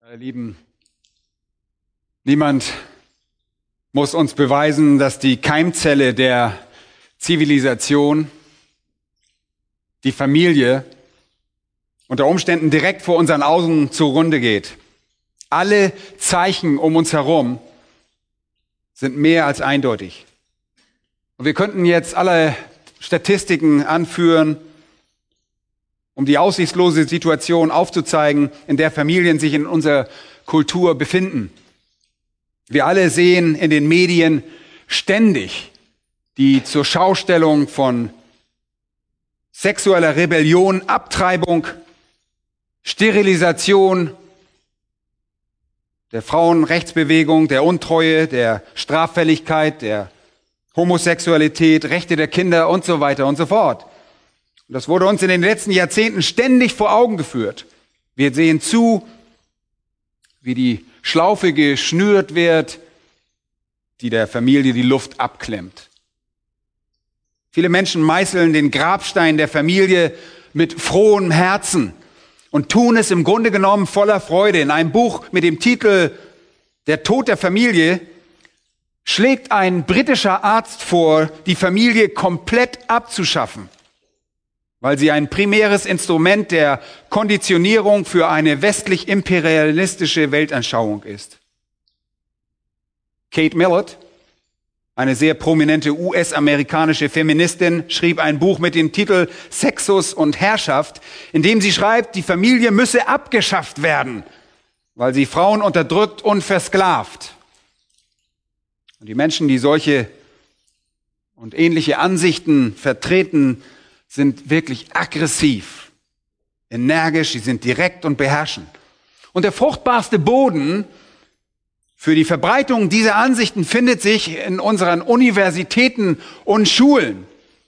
Meine Lieben, niemand muss uns beweisen, dass die Keimzelle der Zivilisation, die Familie, unter Umständen direkt vor unseren Augen zugrunde geht. Alle Zeichen um uns herum sind mehr als eindeutig. Und wir könnten jetzt alle Statistiken anführen, um die aussichtslose Situation aufzuzeigen, in der Familien sich in unserer Kultur befinden. Wir alle sehen in den Medien ständig die zur Schaustellung von sexueller Rebellion, Abtreibung, Sterilisation, der Frauenrechtsbewegung, der Untreue, der Straffälligkeit, der Homosexualität, Rechte der Kinder und so weiter und so fort. Und das wurde uns in den letzten Jahrzehnten ständig vor Augen geführt. Wir sehen zu, wie die Schlaufe geschnürt wird, die der Familie die Luft abklemmt. Viele Menschen meißeln den Grabstein der Familie mit frohem Herzen und tun es im Grunde genommen voller Freude. In einem Buch mit dem Titel Der Tod der Familie schlägt ein britischer Arzt vor, die Familie komplett abzuschaffen, weil sie ein primäres Instrument der Konditionierung für eine westlich-imperialistische Weltanschauung ist. Kate Millett, eine sehr prominente US-amerikanische Feministin, schrieb ein Buch mit dem Titel Sexus und Herrschaft, in dem sie schreibt, die Familie müsse abgeschafft werden, weil sie Frauen unterdrückt und versklavt. Und die Menschen, die solche und ähnliche Ansichten vertreten, sind wirklich aggressiv, energisch, sie sind direkt und beherrschend. Und der fruchtbarste Boden für die Verbreitung dieser Ansichten findet sich in unseren Universitäten und Schulen.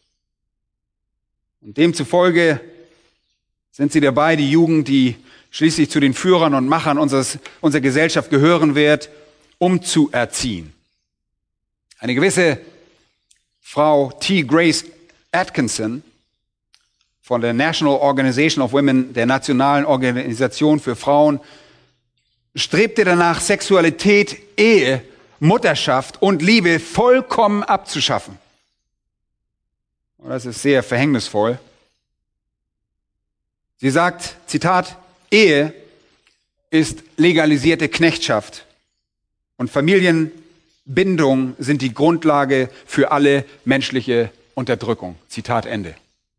Und demzufolge sind sie dabei, die Jugend, die schließlich zu den Führern und Machern unserer Gesellschaft gehören wird, umzuerziehen. Eine gewisse Frau T. Grace Atkinson von der National Organization of Women, der Nationalen Organisation für Frauen, strebte danach, Sexualität, Ehe, Mutterschaft und Liebe vollkommen abzuschaffen. Und das ist sehr verhängnisvoll. Sie sagt, Zitat, Ehe ist legalisierte Knechtschaft und Familienbindung sind die Grundlage für alle menschliche Unterdrückung. Zitat Ende.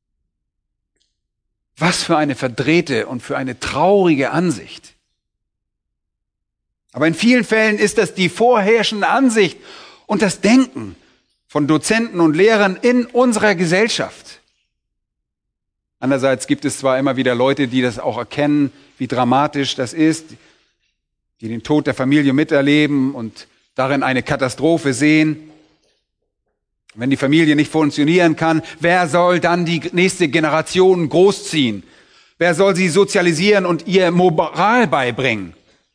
Was für eine verdrehte und für eine traurige Ansicht. Aber in vielen Fällen ist das die vorherrschende Ansicht und das Denken von Dozenten und Lehrern in unserer Gesellschaft. Andererseits gibt es zwar immer wieder Leute, die das auch erkennen, wie dramatisch das ist, die den Tod der Familie miterleben und darin eine Katastrophe sehen. Wenn die Familie nicht funktionieren kann, wer soll dann die nächste Generation großziehen? Wer soll sie sozialisieren und ihr Moral beibringen?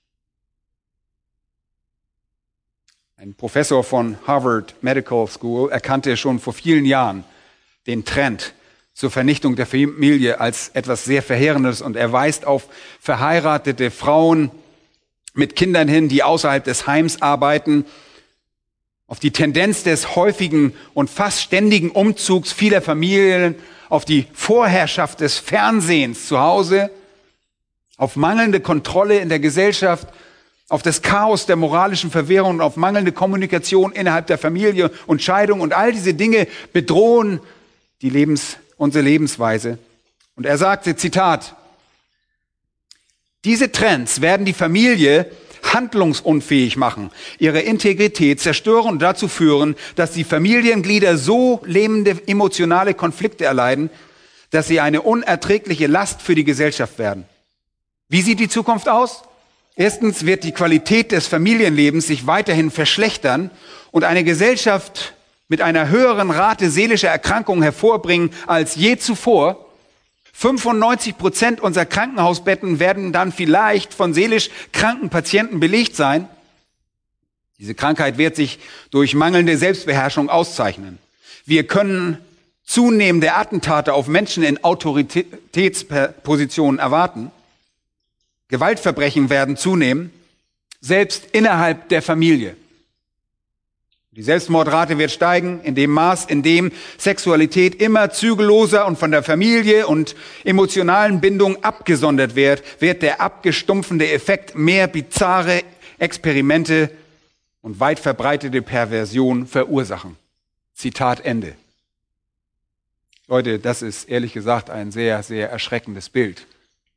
Ein Professor von Harvard Medical School erkannte schon vor vielen Jahren den Trend zur Vernichtung der Familie als etwas sehr Verheerendes und er weist auf verheiratete Frauen mit Kindern hin, die außerhalb des Heims arbeiten, auf die Tendenz des häufigen und fast ständigen Umzugs vieler Familien, auf die Vorherrschaft des Fernsehens zu Hause, auf mangelnde Kontrolle in der Gesellschaft, auf das Chaos der moralischen Verwirrung und auf mangelnde Kommunikation innerhalb der Familie und Scheidung und all diese Dinge bedrohen unsere Lebensweise. Und er sagte, Zitat, diese Trends werden die Familie handlungsunfähig machen, ihre Integrität zerstören und dazu führen, dass die Familienglieder so lähmende emotionale Konflikte erleiden, dass sie eine unerträgliche Last für die Gesellschaft werden. Wie sieht die Zukunft aus? Erstens wird die Qualität des Familienlebens sich weiterhin verschlechtern und eine Gesellschaft mit einer höheren Rate seelischer Erkrankungen hervorbringen als je zuvor. 95% unserer Krankenhausbetten werden dann vielleicht von seelisch kranken Patienten belegt sein. Diese Krankheit wird sich durch mangelnde Selbstbeherrschung auszeichnen. Wir können zunehmende Attentate auf Menschen in Autoritätspositionen erwarten. Gewaltverbrechen werden zunehmen, selbst innerhalb der Familie. Die Selbstmordrate wird steigen in dem Maß, in dem Sexualität immer zügelloser und von der Familie und emotionalen Bindung abgesondert wird der abgestumpfende Effekt mehr bizarre Experimente und weit verbreitete Perversion verursachen. Zitat Ende. Leute, das ist ehrlich gesagt ein sehr, sehr erschreckendes Bild.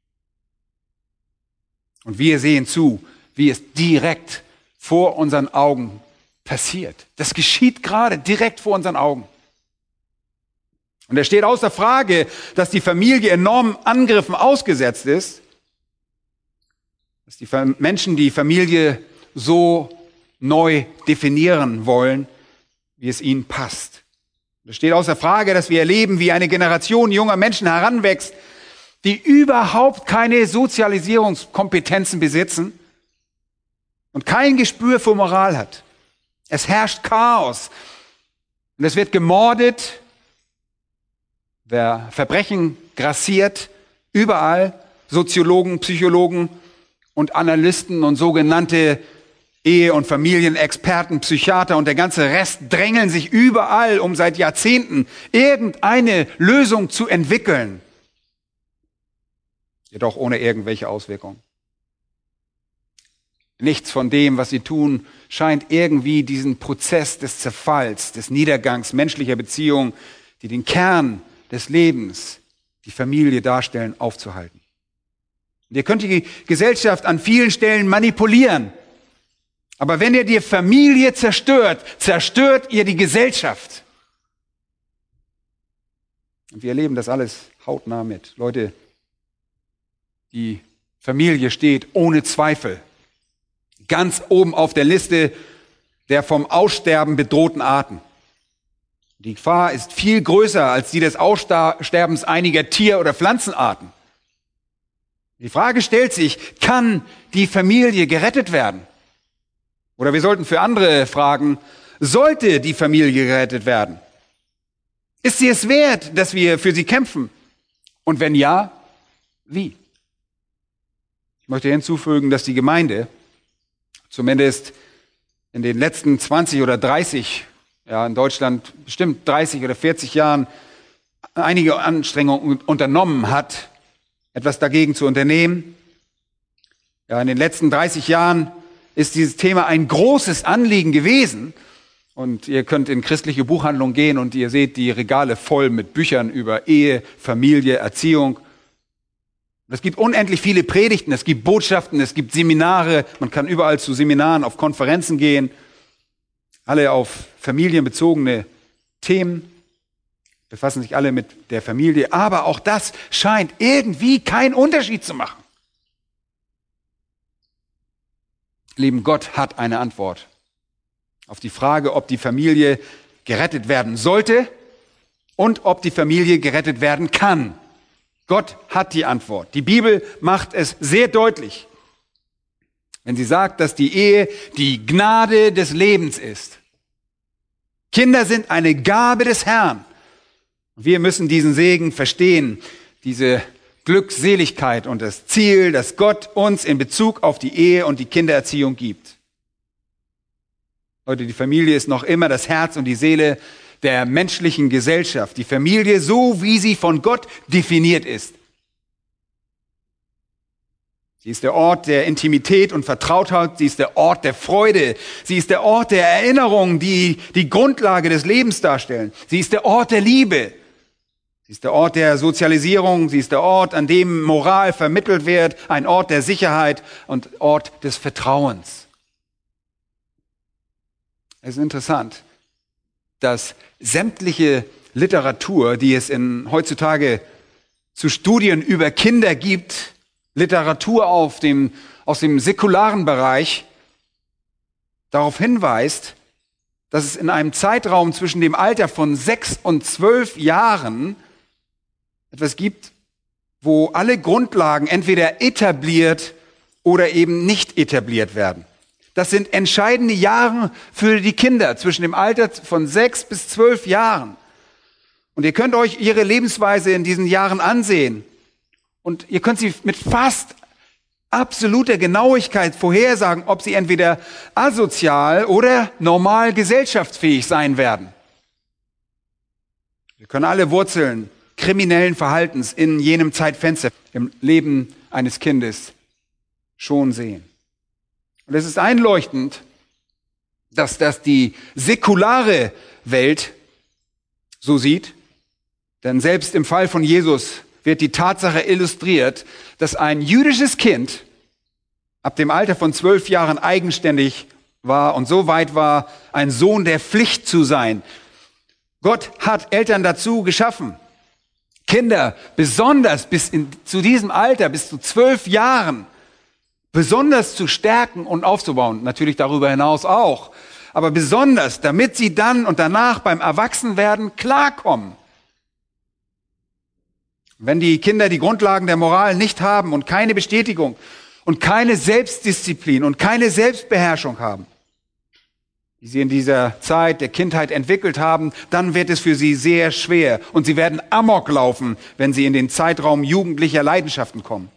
Und wir sehen zu, wie es direkt vor unseren Augen passiert. Das geschieht gerade direkt vor unseren Augen. Und es steht außer Frage, dass die Familie enormen Angriffen ausgesetzt ist, dass die Menschen die Familie so neu definieren wollen, wie es ihnen passt. Es steht außer Frage, dass wir erleben, wie eine Generation junger Menschen heranwächst, die überhaupt keine Sozialisierungskompetenzen besitzen und kein Gespür für Moral hat. Es herrscht Chaos und es wird gemordet, Verbrechen grassiert, überall Soziologen, Psychologen und Analysten und sogenannte Ehe- und Familienexperten, Psychiater und der ganze Rest drängeln sich überall, um seit Jahrzehnten irgendeine Lösung zu entwickeln. Jedoch ohne irgendwelche Auswirkungen. Nichts von dem, was sie tun, scheint irgendwie diesen Prozess des Zerfalls, des Niedergangs menschlicher Beziehungen, die den Kern des Lebens, die Familie darstellen, aufzuhalten. Und ihr könnt die Gesellschaft an vielen Stellen manipulieren. Aber wenn ihr die Familie zerstört, zerstört ihr die Gesellschaft. Und wir erleben das alles hautnah mit. Leute, die Familie steht ohne Zweifel ganz oben auf der Liste der vom Aussterben bedrohten Arten. Die Gefahr ist viel größer als die des Aussterbens einiger Tier- oder Pflanzenarten. Die Frage stellt sich, kann die Familie gerettet werden? Oder wir sollten für andere fragen, sollte die Familie gerettet werden? Ist sie es wert, dass wir für sie kämpfen? Und wenn ja, wie? Ich möchte hinzufügen, dass die Gemeinde zumindest in den letzten 20 oder 30, in Deutschland bestimmt 30 oder 40 Jahren einige Anstrengungen unternommen hat, etwas dagegen zu unternehmen. Ja, in den letzten 30 Jahren ist dieses Thema ein großes Anliegen gewesen. Und ihr könnt in christliche Buchhandlungen gehen und ihr seht die Regale voll mit Büchern über Ehe, Familie, Erziehung. Es gibt unendlich viele Predigten, es gibt Botschaften, es gibt Seminare. Man kann überall zu Seminaren, auf Konferenzen gehen. Alle auf familienbezogene Themen, befassen sich alle mit der Familie. Aber auch das scheint irgendwie keinen Unterschied zu machen. Lieben, Gott hat eine Antwort auf die Frage, ob die Familie gerettet werden sollte und ob die Familie gerettet werden kann. Gott hat die Antwort. Die Bibel macht es sehr deutlich, wenn sie sagt, dass die Ehe die Gnade des Lebens ist. Kinder sind eine Gabe des Herrn. Wir müssen diesen Segen verstehen, diese Glückseligkeit und das Ziel, das Gott uns in Bezug auf die Ehe und die Kindererziehung gibt. Leute, die Familie ist noch immer das Herz und die Seele der menschlichen Gesellschaft. Die Familie, so wie sie von Gott definiert ist. Sie ist der Ort der Intimität und Vertrautheit. Sie ist der Ort der Freude. Sie ist der Ort der Erinnerung, die die Grundlage des Lebens darstellen. Sie ist der Ort der Liebe. Sie ist der Ort der Sozialisierung. Sie ist der Ort, an dem Moral vermittelt wird. Ein Ort der Sicherheit und Ort des Vertrauens. Es ist interessant, dass sämtliche Literatur, die es heutzutage zu Studien über Kinder gibt, Literatur aus dem säkularen Bereich, darauf hinweist, dass es in einem Zeitraum zwischen dem Alter von 6 und 12 Jahren etwas gibt, wo alle Grundlagen entweder etabliert oder eben nicht etabliert werden. Das sind entscheidende Jahre für die Kinder zwischen dem Alter von 6 bis 12 Jahren. Und ihr könnt euch ihre Lebensweise in diesen Jahren ansehen. Und ihr könnt sie mit fast absoluter Genauigkeit vorhersagen, ob sie entweder asozial oder normal gesellschaftsfähig sein werden. Wir können alle Wurzeln kriminellen Verhaltens in jenem Zeitfenster im Leben eines Kindes schon sehen. Und es ist einleuchtend, dass das die säkulare Welt so sieht. Denn selbst im Fall von Jesus wird die Tatsache illustriert, dass ein jüdisches Kind ab dem Alter von 12 Jahren eigenständig war und so weit war, ein Sohn der Pflicht zu sein. Gott hat Eltern dazu geschaffen, Kinder besonders zu diesem Alter, bis zu 12 Jahren, besonders zu stärken und aufzubauen. Natürlich darüber hinaus auch. Aber besonders, damit sie dann und danach beim Erwachsenwerden klarkommen. Wenn die Kinder die Grundlagen der Moral nicht haben und keine Bestätigung und keine Selbstdisziplin und keine Selbstbeherrschung haben, die sie in dieser Zeit der Kindheit entwickelt haben, dann wird es für sie sehr schwer und sie werden Amok laufen, wenn sie in den Zeitraum jugendlicher Leidenschaften kommen.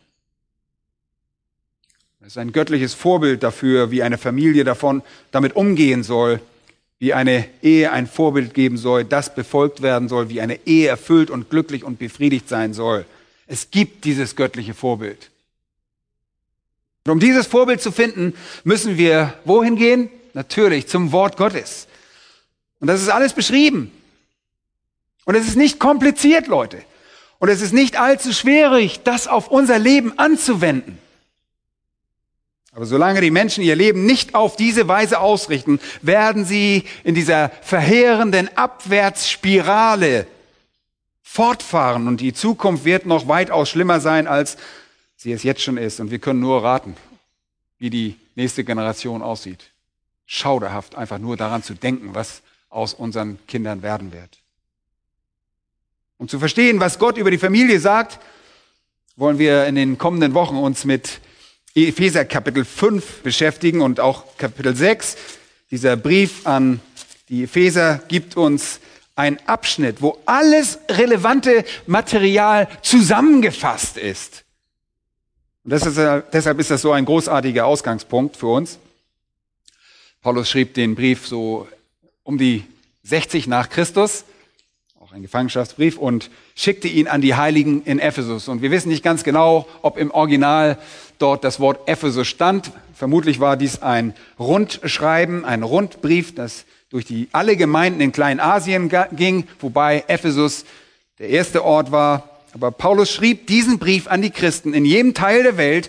Das ist ein göttliches Vorbild dafür, wie eine Familie damit umgehen soll, wie eine Ehe ein Vorbild geben soll, das befolgt werden soll, wie eine Ehe erfüllt und glücklich und befriedigt sein soll. Es gibt dieses göttliche Vorbild. Und um dieses Vorbild zu finden, müssen wir wohin gehen? Natürlich zum Wort Gottes. Und das ist alles beschrieben. Und es ist nicht kompliziert, Leute. Und es ist nicht allzu schwierig, das auf unser Leben anzuwenden. Aber solange die Menschen ihr Leben nicht auf diese Weise ausrichten, werden sie in dieser verheerenden Abwärtsspirale fortfahren. Und die Zukunft wird noch weitaus schlimmer sein, als sie es jetzt schon ist. Und wir können nur raten, wie die nächste Generation aussieht. Schauderhaft, einfach nur daran zu denken, was aus unseren Kindern werden wird. Um zu verstehen, was Gott über die Familie sagt, wollen wir in den kommenden Wochen uns mit Epheser Kapitel 5 beschäftigen und auch Kapitel 6. Dieser Brief an die Epheser gibt uns einen Abschnitt, wo alles relevante Material zusammengefasst ist. Und deshalb ist das so ein großartiger Ausgangspunkt für uns. Paulus schrieb den Brief so um die 60 nach Christus, auch ein Gefangenschaftsbrief, und schickte ihn an die Heiligen in Ephesus. Und wir wissen nicht ganz genau, ob im Original dort das Wort Ephesus stand. Vermutlich war dies ein Rundschreiben, ein Rundbrief, das durch alle Gemeinden in Kleinasien ging, wobei Ephesus der erste Ort war. Aber Paulus schrieb diesen Brief an die Christen in jedem Teil der Welt.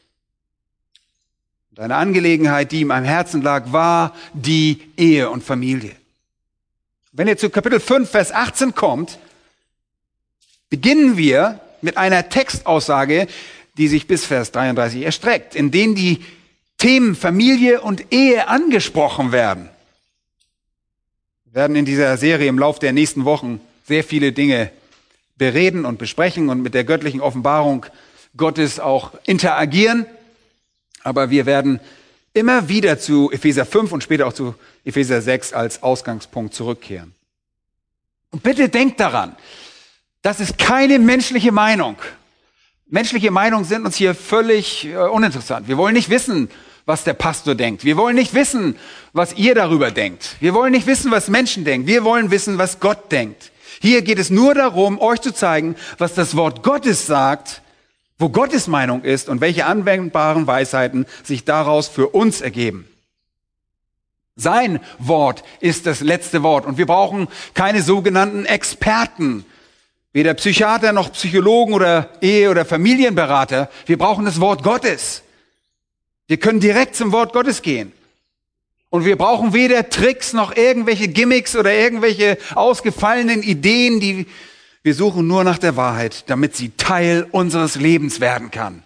Und eine Angelegenheit, die ihm am Herzen lag, war die Ehe und Familie. Wenn ihr zu Kapitel 5, Vers 18 kommt, beginnen wir mit einer Textaussage, die sich bis Vers 33 erstreckt, in denen die Themen Familie und Ehe angesprochen werden. Wir werden in dieser Serie im Lauf der nächsten Wochen sehr viele Dinge bereden und besprechen und mit der göttlichen Offenbarung Gottes auch interagieren. Aber wir werden immer wieder zu Epheser 5 und später auch zu Epheser 6 als Ausgangspunkt zurückkehren. Und bitte denkt daran, das ist keine menschliche Meinung. Menschliche Meinungen sind uns hier völlig uninteressant. Wir wollen nicht wissen, was der Pastor denkt. Wir wollen nicht wissen, was ihr darüber denkt. Wir wollen nicht wissen, was Menschen denken. Wir wollen wissen, was Gott denkt. Hier geht es nur darum, euch zu zeigen, was das Wort Gottes sagt, wo Gottes Meinung ist und welche anwendbaren Weisheiten sich daraus für uns ergeben. Sein Wort ist das letzte Wort und wir brauchen keine sogenannten Experten, weder Psychiater noch Psychologen oder Ehe- oder Familienberater. Wir brauchen das Wort Gottes. Wir können direkt zum Wort Gottes gehen. Und wir brauchen weder Tricks noch irgendwelche Gimmicks oder irgendwelche ausgefallenen Ideen, wir suchen nur nach der Wahrheit, damit sie Teil unseres Lebens werden kann.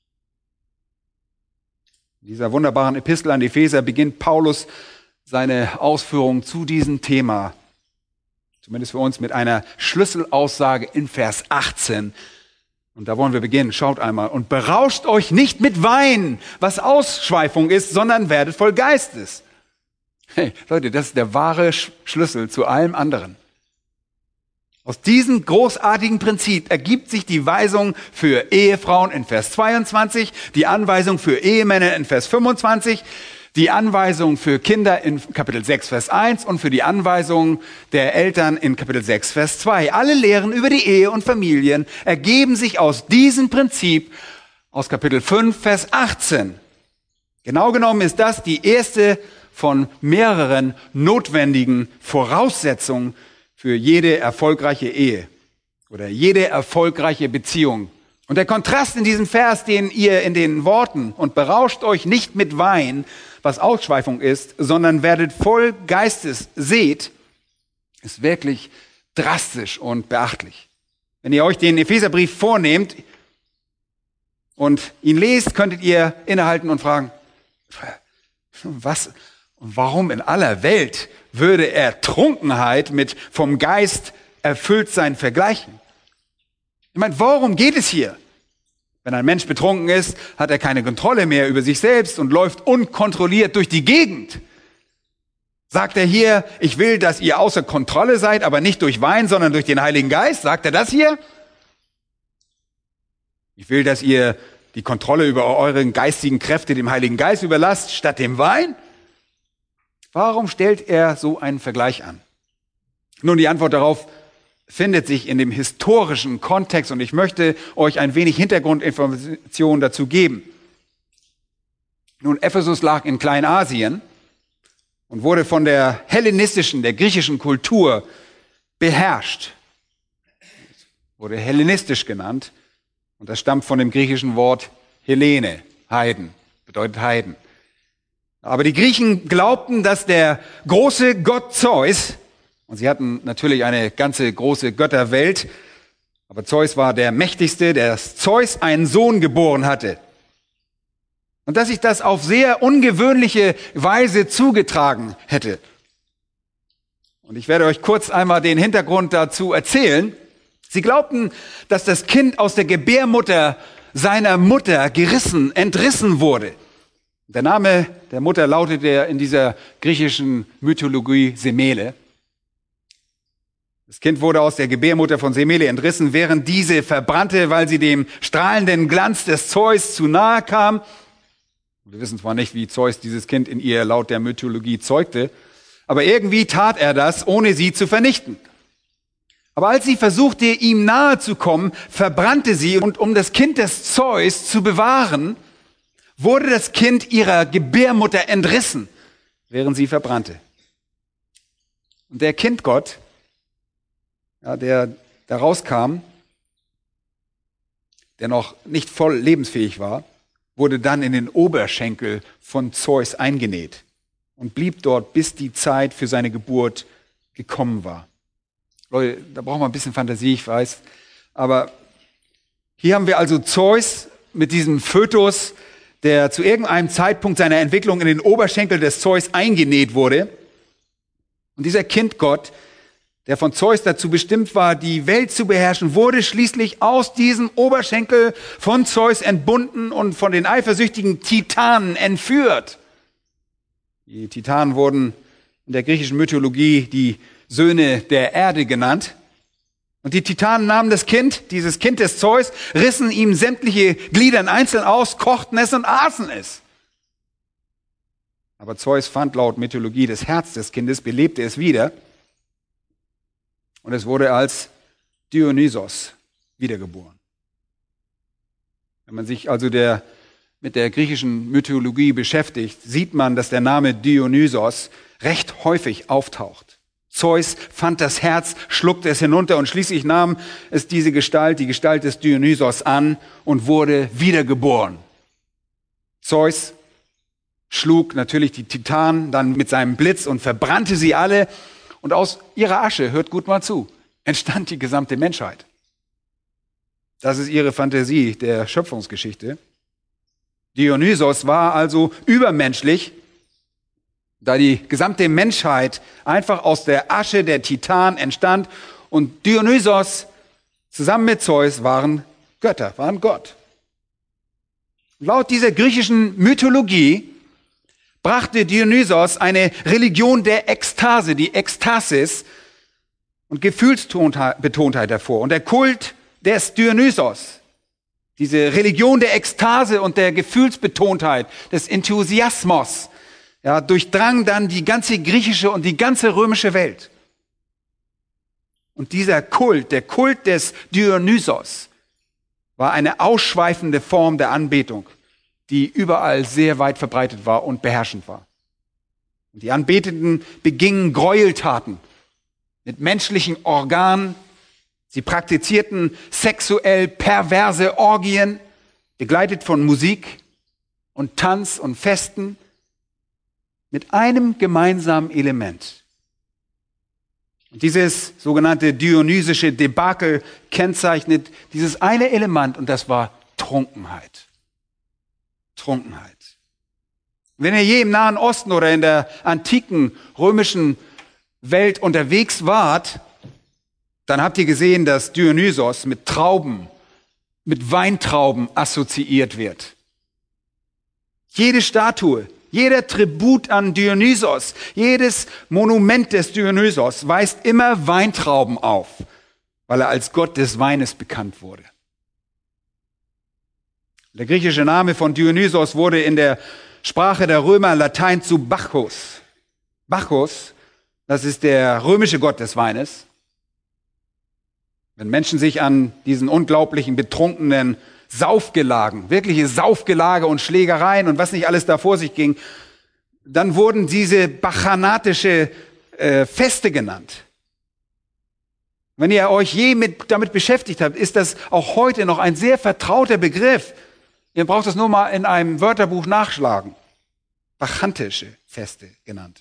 In dieser wunderbaren Epistel an die Epheser beginnt Paulus seine Ausführungen zu diesem Thema, zumindest für uns, mit einer Schlüsselaussage in Vers 18. Und da wollen wir beginnen. Schaut einmal. Und berauscht euch nicht mit Wein, was Ausschweifung ist, sondern werdet voll Geistes. Hey, Leute, das ist der wahre Schlüssel zu allem anderen. Aus diesem großartigen Prinzip ergibt sich die Weisung für Ehefrauen in Vers 22, die Anweisung für Ehemänner in Vers 25, die Anweisung für Kinder in Kapitel 6, Vers 1 und für die Anweisung der Eltern in Kapitel 6, Vers 2. Alle Lehren über die Ehe und Familien ergeben sich aus diesem Prinzip aus Kapitel 5, Vers 18. Genau genommen ist das die erste von mehreren notwendigen Voraussetzungen für jede erfolgreiche Ehe oder jede erfolgreiche Beziehung. Und der Kontrast in diesem Vers, den ihr in den Worten und berauscht euch nicht mit Wein, was Ausschweifung ist, sondern werdet voll Geistes seht, ist wirklich drastisch und beachtlich. Wenn ihr euch den Epheserbrief vornehmt und ihn lest, könntet ihr innehalten und fragen, was, warum in aller Welt würde er Trunkenheit mit vom Geist erfüllt sein vergleichen? Ich meine, worum geht es hier? Wenn ein Mensch betrunken ist, hat er keine Kontrolle mehr über sich selbst und läuft unkontrolliert durch die Gegend. Sagt er hier, ich will, dass ihr außer Kontrolle seid, aber nicht durch Wein, sondern durch den Heiligen Geist? Sagt er das hier? Ich will, dass ihr die Kontrolle über euren geistigen Kräfte dem Heiligen Geist überlasst, statt dem Wein? Warum stellt er so einen Vergleich an? Nun, die Antwort darauf findet sich in dem historischen Kontext und ich möchte euch ein wenig Hintergrundinformationen dazu geben. Nun, Ephesus lag in Kleinasien und wurde von der hellenistischen, der griechischen Kultur beherrscht. Wurde hellenistisch genannt und das stammt von dem griechischen Wort Hellene, Heiden, bedeutet Heiden. Aber die Griechen glaubten, dass der große Gott Zeus, und sie hatten natürlich eine ganze große Götterwelt, aber Zeus war der mächtigste, dass Zeus einen Sohn geboren hatte. Und dass sich das auf sehr ungewöhnliche Weise zugetragen hätte. Und ich werde euch kurz einmal den Hintergrund dazu erzählen. Sie glaubten, dass das Kind aus der Gebärmutter seiner Mutter entrissen wurde. Der Name der Mutter lautete in dieser griechischen Mythologie Semele. Das Kind wurde aus der Gebärmutter von Semele entrissen, während diese verbrannte, weil sie dem strahlenden Glanz des Zeus zu nahe kam. Wir wissen zwar nicht, wie Zeus dieses Kind in ihr laut der Mythologie zeugte, aber irgendwie tat er das, ohne sie zu vernichten. Aber als sie versuchte, ihm nahe zu kommen, verbrannte sie, und um das Kind des Zeus zu bewahren, wurde das Kind ihrer Gebärmutter entrissen, während sie verbrannte. Und der Kindgott, ja, der da rauskam, der noch nicht voll lebensfähig war, wurde dann in den Oberschenkel von Zeus eingenäht und blieb dort, bis die Zeit für seine Geburt gekommen war. Leute, da braucht man ein bisschen Fantasie, ich weiß. Aber hier haben wir also Zeus mit diesem Fötus, der zu irgendeinem Zeitpunkt seiner Entwicklung in den Oberschenkel des Zeus eingenäht wurde. Und dieser Kindgott, der von Zeus dazu bestimmt war, die Welt zu beherrschen, wurde schließlich aus diesem Oberschenkel von Zeus entbunden und von den eifersüchtigen Titanen entführt. Die Titanen wurden in der griechischen Mythologie die Söhne der Erde genannt. Und die Titanen nahmen das Kind, dieses Kind des Zeus, rissen ihm sämtliche Glieder einzeln aus, kochten es und aßen es. Aber Zeus fand laut Mythologie das Herz des Kindes, belebte es wieder und es wurde als Dionysos wiedergeboren. Wenn man sich also mit der griechischen Mythologie beschäftigt, sieht man, dass der Name Dionysos recht häufig auftaucht. Zeus fand das Herz, schluckte es hinunter und schließlich nahm es diese Gestalt, die Gestalt des Dionysos an und wurde wiedergeboren. Zeus schlug natürlich die Titanen dann mit seinem Blitz und verbrannte sie alle. Und aus ihrer Asche, hört gut mal zu, entstand die gesamte Menschheit. Das ist ihre Fantasie der Schöpfungsgeschichte. Dionysos war also übermenschlich, da die gesamte Menschheit einfach aus der Asche der Titanen entstand. Und Dionysos zusammen mit Zeus waren Götter, waren Gott. Laut dieser griechischen Mythologie brachte Dionysos eine Religion der Ekstase, die Ekstasis, und Gefühlsbetontheit hervor. Und der Kult des Dionysos, diese Religion der Ekstase und der Gefühlsbetontheit, des Enthusiasmus, ja, durchdrang dann die ganze griechische und die ganze römische Welt. Und dieser Kult, der Kult des Dionysos, war eine ausschweifende Form der Anbetung, die überall sehr weit verbreitet war und beherrschend war. Und die Anbetenden begingen Gräueltaten mit menschlichen Organen. Sie praktizierten sexuell perverse Orgien, begleitet von Musik und Tanz und Festen, mit einem gemeinsamen Element. Und dieses sogenannte dionysische Debakel kennzeichnet dieses eine Element, und das war Trunkenheit. Trunkenheit. Wenn ihr je im Nahen Osten oder in der antiken römischen Welt unterwegs wart, dann habt ihr gesehen, dass Dionysos mit Trauben, mit Weintrauben assoziiert wird. Jede Statue, jeder Tribut an Dionysos, jedes Monument des Dionysos weist immer Weintrauben auf, weil er als Gott des Weines bekannt wurde. Der griechische Name von Dionysos wurde in der Sprache der Römer Latein zu Bacchus. Bacchus, das ist der römische Gott des Weines. Wenn Menschen sich an diesen unglaublichen, betrunkenen Saufgelagen, wirkliche Saufgelage und Schlägereien und was nicht alles da vor sich ging, dann wurden diese bacchanatische Feste genannt. Wenn ihr euch je damit beschäftigt habt, ist das auch heute noch ein sehr vertrauter Begriff. Ihr braucht das nur mal in einem Wörterbuch nachschlagen. Bacchantische Feste genannt.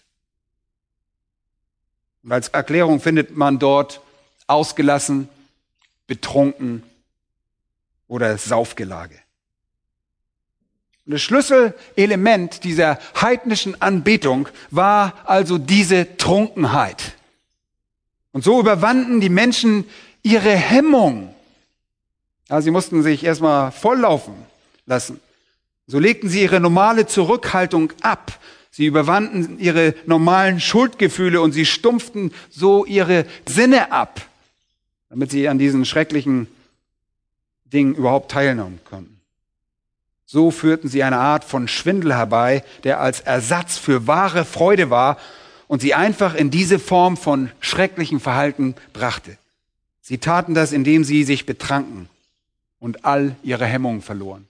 Und als Erklärung findet man dort ausgelassen, betrunken oder Saufgelage. Und das Schlüsselelement dieser heidnischen Anbetung war also diese Trunkenheit. Und so überwanden die Menschen ihre Hemmung. Ja, sie mussten sich erstmal volllaufen lassen. So legten sie ihre normale Zurückhaltung ab. Sie überwanden ihre normalen Schuldgefühle und sie stumpften so ihre Sinne ab, damit sie an diesen schrecklichen Dingen überhaupt teilnehmen konnten. So führten sie eine Art von Schwindel herbei, der als Ersatz für wahre Freude war und sie einfach in diese Form von schrecklichem Verhalten brachte. Sie taten das, indem sie sich betranken und all ihre Hemmungen verloren.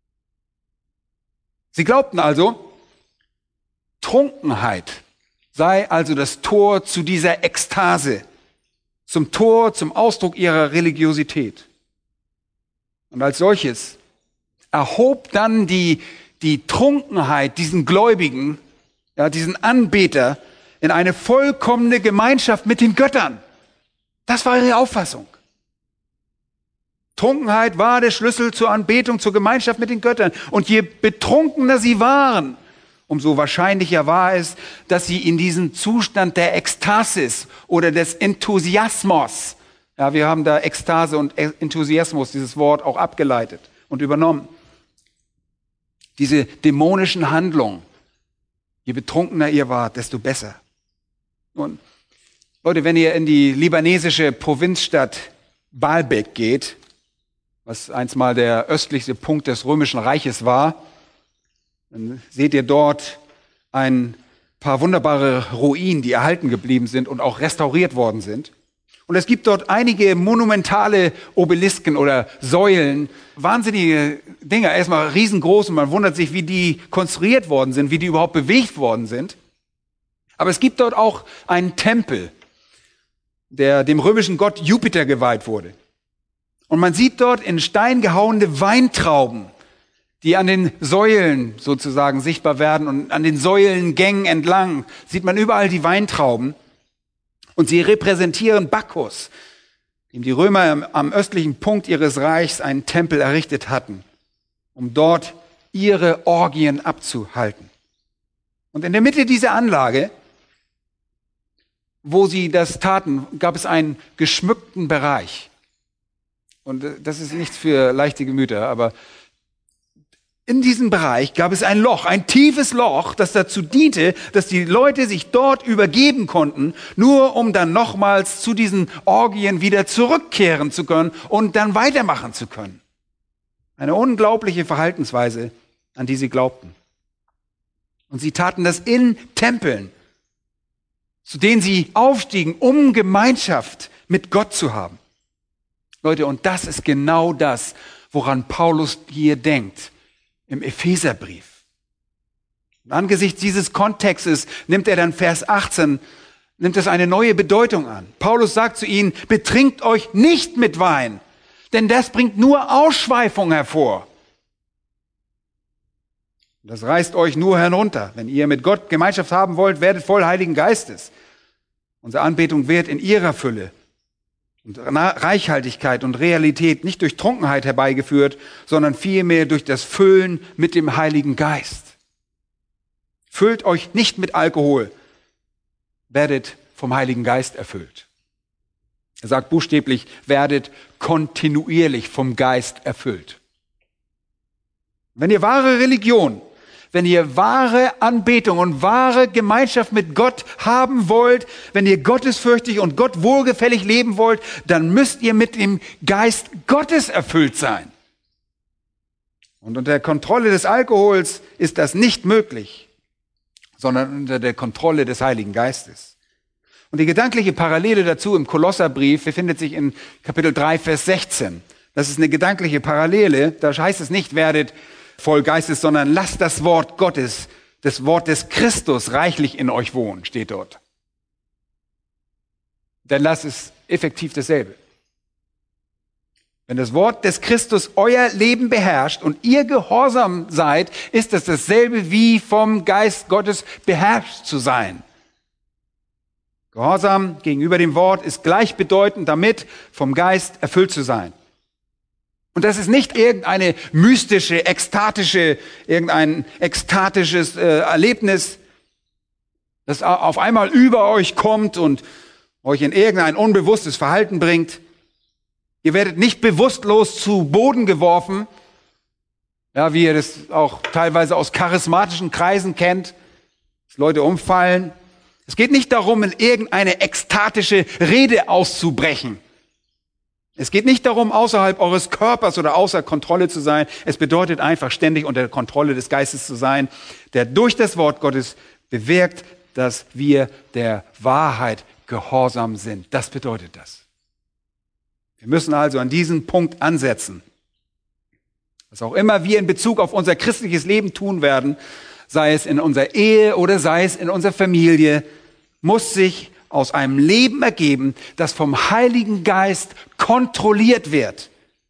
Sie glaubten also, Trunkenheit sei also das Tor zu dieser Ekstase, zum Tor, zum Ausdruck ihrer Religiosität. Und als solches erhob dann die Trunkenheit diesen Gläubigen, ja, diesen Anbeter, in eine vollkommene Gemeinschaft mit den Göttern. Das war ihre Auffassung. Trunkenheit war der Schlüssel zur Anbetung, zur Gemeinschaft mit den Göttern. Und je betrunkener sie waren, umso wahrscheinlicher war es, dass sie in diesen Zustand der Ekstasis oder des Enthusiasmus, ja, wir haben da Ekstase und Enthusiasmus, dieses Wort auch abgeleitet und übernommen. Diese dämonischen Handlungen, je betrunkener ihr wart, desto besser. Und Leute, wenn ihr in die libanesische Provinzstadt Baalbek geht, was einst mal der östlichste Punkt des Römischen Reiches war, dann seht ihr dort ein paar wunderbare Ruinen, die erhalten geblieben sind und auch restauriert worden sind. Und es gibt dort einige monumentale Obelisken oder Säulen, wahnsinnige Dinger, erstmal riesengroß und man wundert sich, wie die konstruiert worden sind, wie die überhaupt bewegt worden sind. Aber es gibt dort auch einen Tempel, der dem römischen Gott Jupiter geweiht wurde. Und man sieht dort in Stein gehauene Weintrauben, die an den Säulen sozusagen sichtbar werden und an den Säulengängen entlang sieht man überall die Weintrauben. Und sie repräsentieren Bacchus, dem die Römer am östlichen Punkt ihres Reichs einen Tempel errichtet hatten, um dort ihre Orgien abzuhalten. Und in der Mitte dieser Anlage, wo sie das taten, gab es einen geschmückten Bereich. Und das ist nichts für leichte Gemüter, aber in diesem Bereich gab es ein Loch, ein tiefes Loch, das dazu diente, dass die Leute sich dort übergeben konnten, nur um dann nochmals zu diesen Orgien wieder zurückkehren zu können und dann weitermachen zu können. Eine unglaubliche Verhaltensweise, an die sie glaubten. Und sie taten das in Tempeln, zu denen sie aufstiegen, um Gemeinschaft mit Gott zu haben. Leute, und das ist genau das, woran Paulus hier denkt im Epheserbrief. Und angesichts dieses Kontextes nimmt er dann Vers 18, nimmt es eine neue Bedeutung an. Paulus sagt zu ihnen, betrinkt euch nicht mit Wein, denn das bringt nur Ausschweifung hervor. Das reißt euch nur herunter. Wenn ihr mit Gott Gemeinschaft haben wollt, werdet voll Heiligen Geistes. Unsere Anbetung wird in ihrer Fülle und Reichhaltigkeit und Realität nicht durch Trunkenheit herbeigeführt, sondern vielmehr durch das Füllen mit dem Heiligen Geist. Füllt euch nicht mit Alkohol, werdet vom Heiligen Geist erfüllt. Er sagt buchstäblich, werdet kontinuierlich vom Geist erfüllt. Wenn ihr wahre Religion, wenn ihr wahre Anbetung und wahre Gemeinschaft mit Gott haben wollt, wenn ihr gottesfürchtig und Gott wohlgefällig leben wollt, dann müsst ihr mit dem Geist Gottes erfüllt sein. Und unter der Kontrolle des Alkohols ist das nicht möglich, sondern unter der Kontrolle des Heiligen Geistes. Und die gedankliche Parallele dazu im Kolosserbrief befindet sich in Kapitel 3, Vers 16. Das ist eine gedankliche Parallele. Da heißt es nicht, werdet voll Geistes, sondern lasst das Wort Gottes, das Wort des Christus reichlich in euch wohnen, steht dort. Denn das ist effektiv dasselbe. Wenn das Wort des Christus euer Leben beherrscht und ihr gehorsam seid, ist es dasselbe wie vom Geist Gottes beherrscht zu sein. Gehorsam gegenüber dem Wort ist gleichbedeutend damit, vom Geist erfüllt zu sein. Und das ist nicht irgendeine mystische, irgendein ekstatisches Erlebnis, das auf einmal über euch kommt und euch in irgendein unbewusstes Verhalten bringt. Ihr werdet nicht bewusstlos zu Boden geworfen, ja, wie ihr das auch teilweise aus charismatischen Kreisen kennt, dass Leute umfallen. Es geht nicht darum, in irgendeine ekstatische Rede auszubrechen. Es geht nicht darum, außerhalb eures Körpers oder außer Kontrolle zu sein. Es bedeutet einfach, ständig unter der Kontrolle des Geistes zu sein, der durch das Wort Gottes bewirkt, dass wir der Wahrheit gehorsam sind. Das bedeutet das. Wir müssen also an diesen Punkt ansetzen. Was auch immer wir in Bezug auf unser christliches Leben tun werden, sei es in unserer Ehe oder sei es in unserer Familie, muss sich aus einem Leben ergeben, das vom Heiligen Geist kontrolliert wird.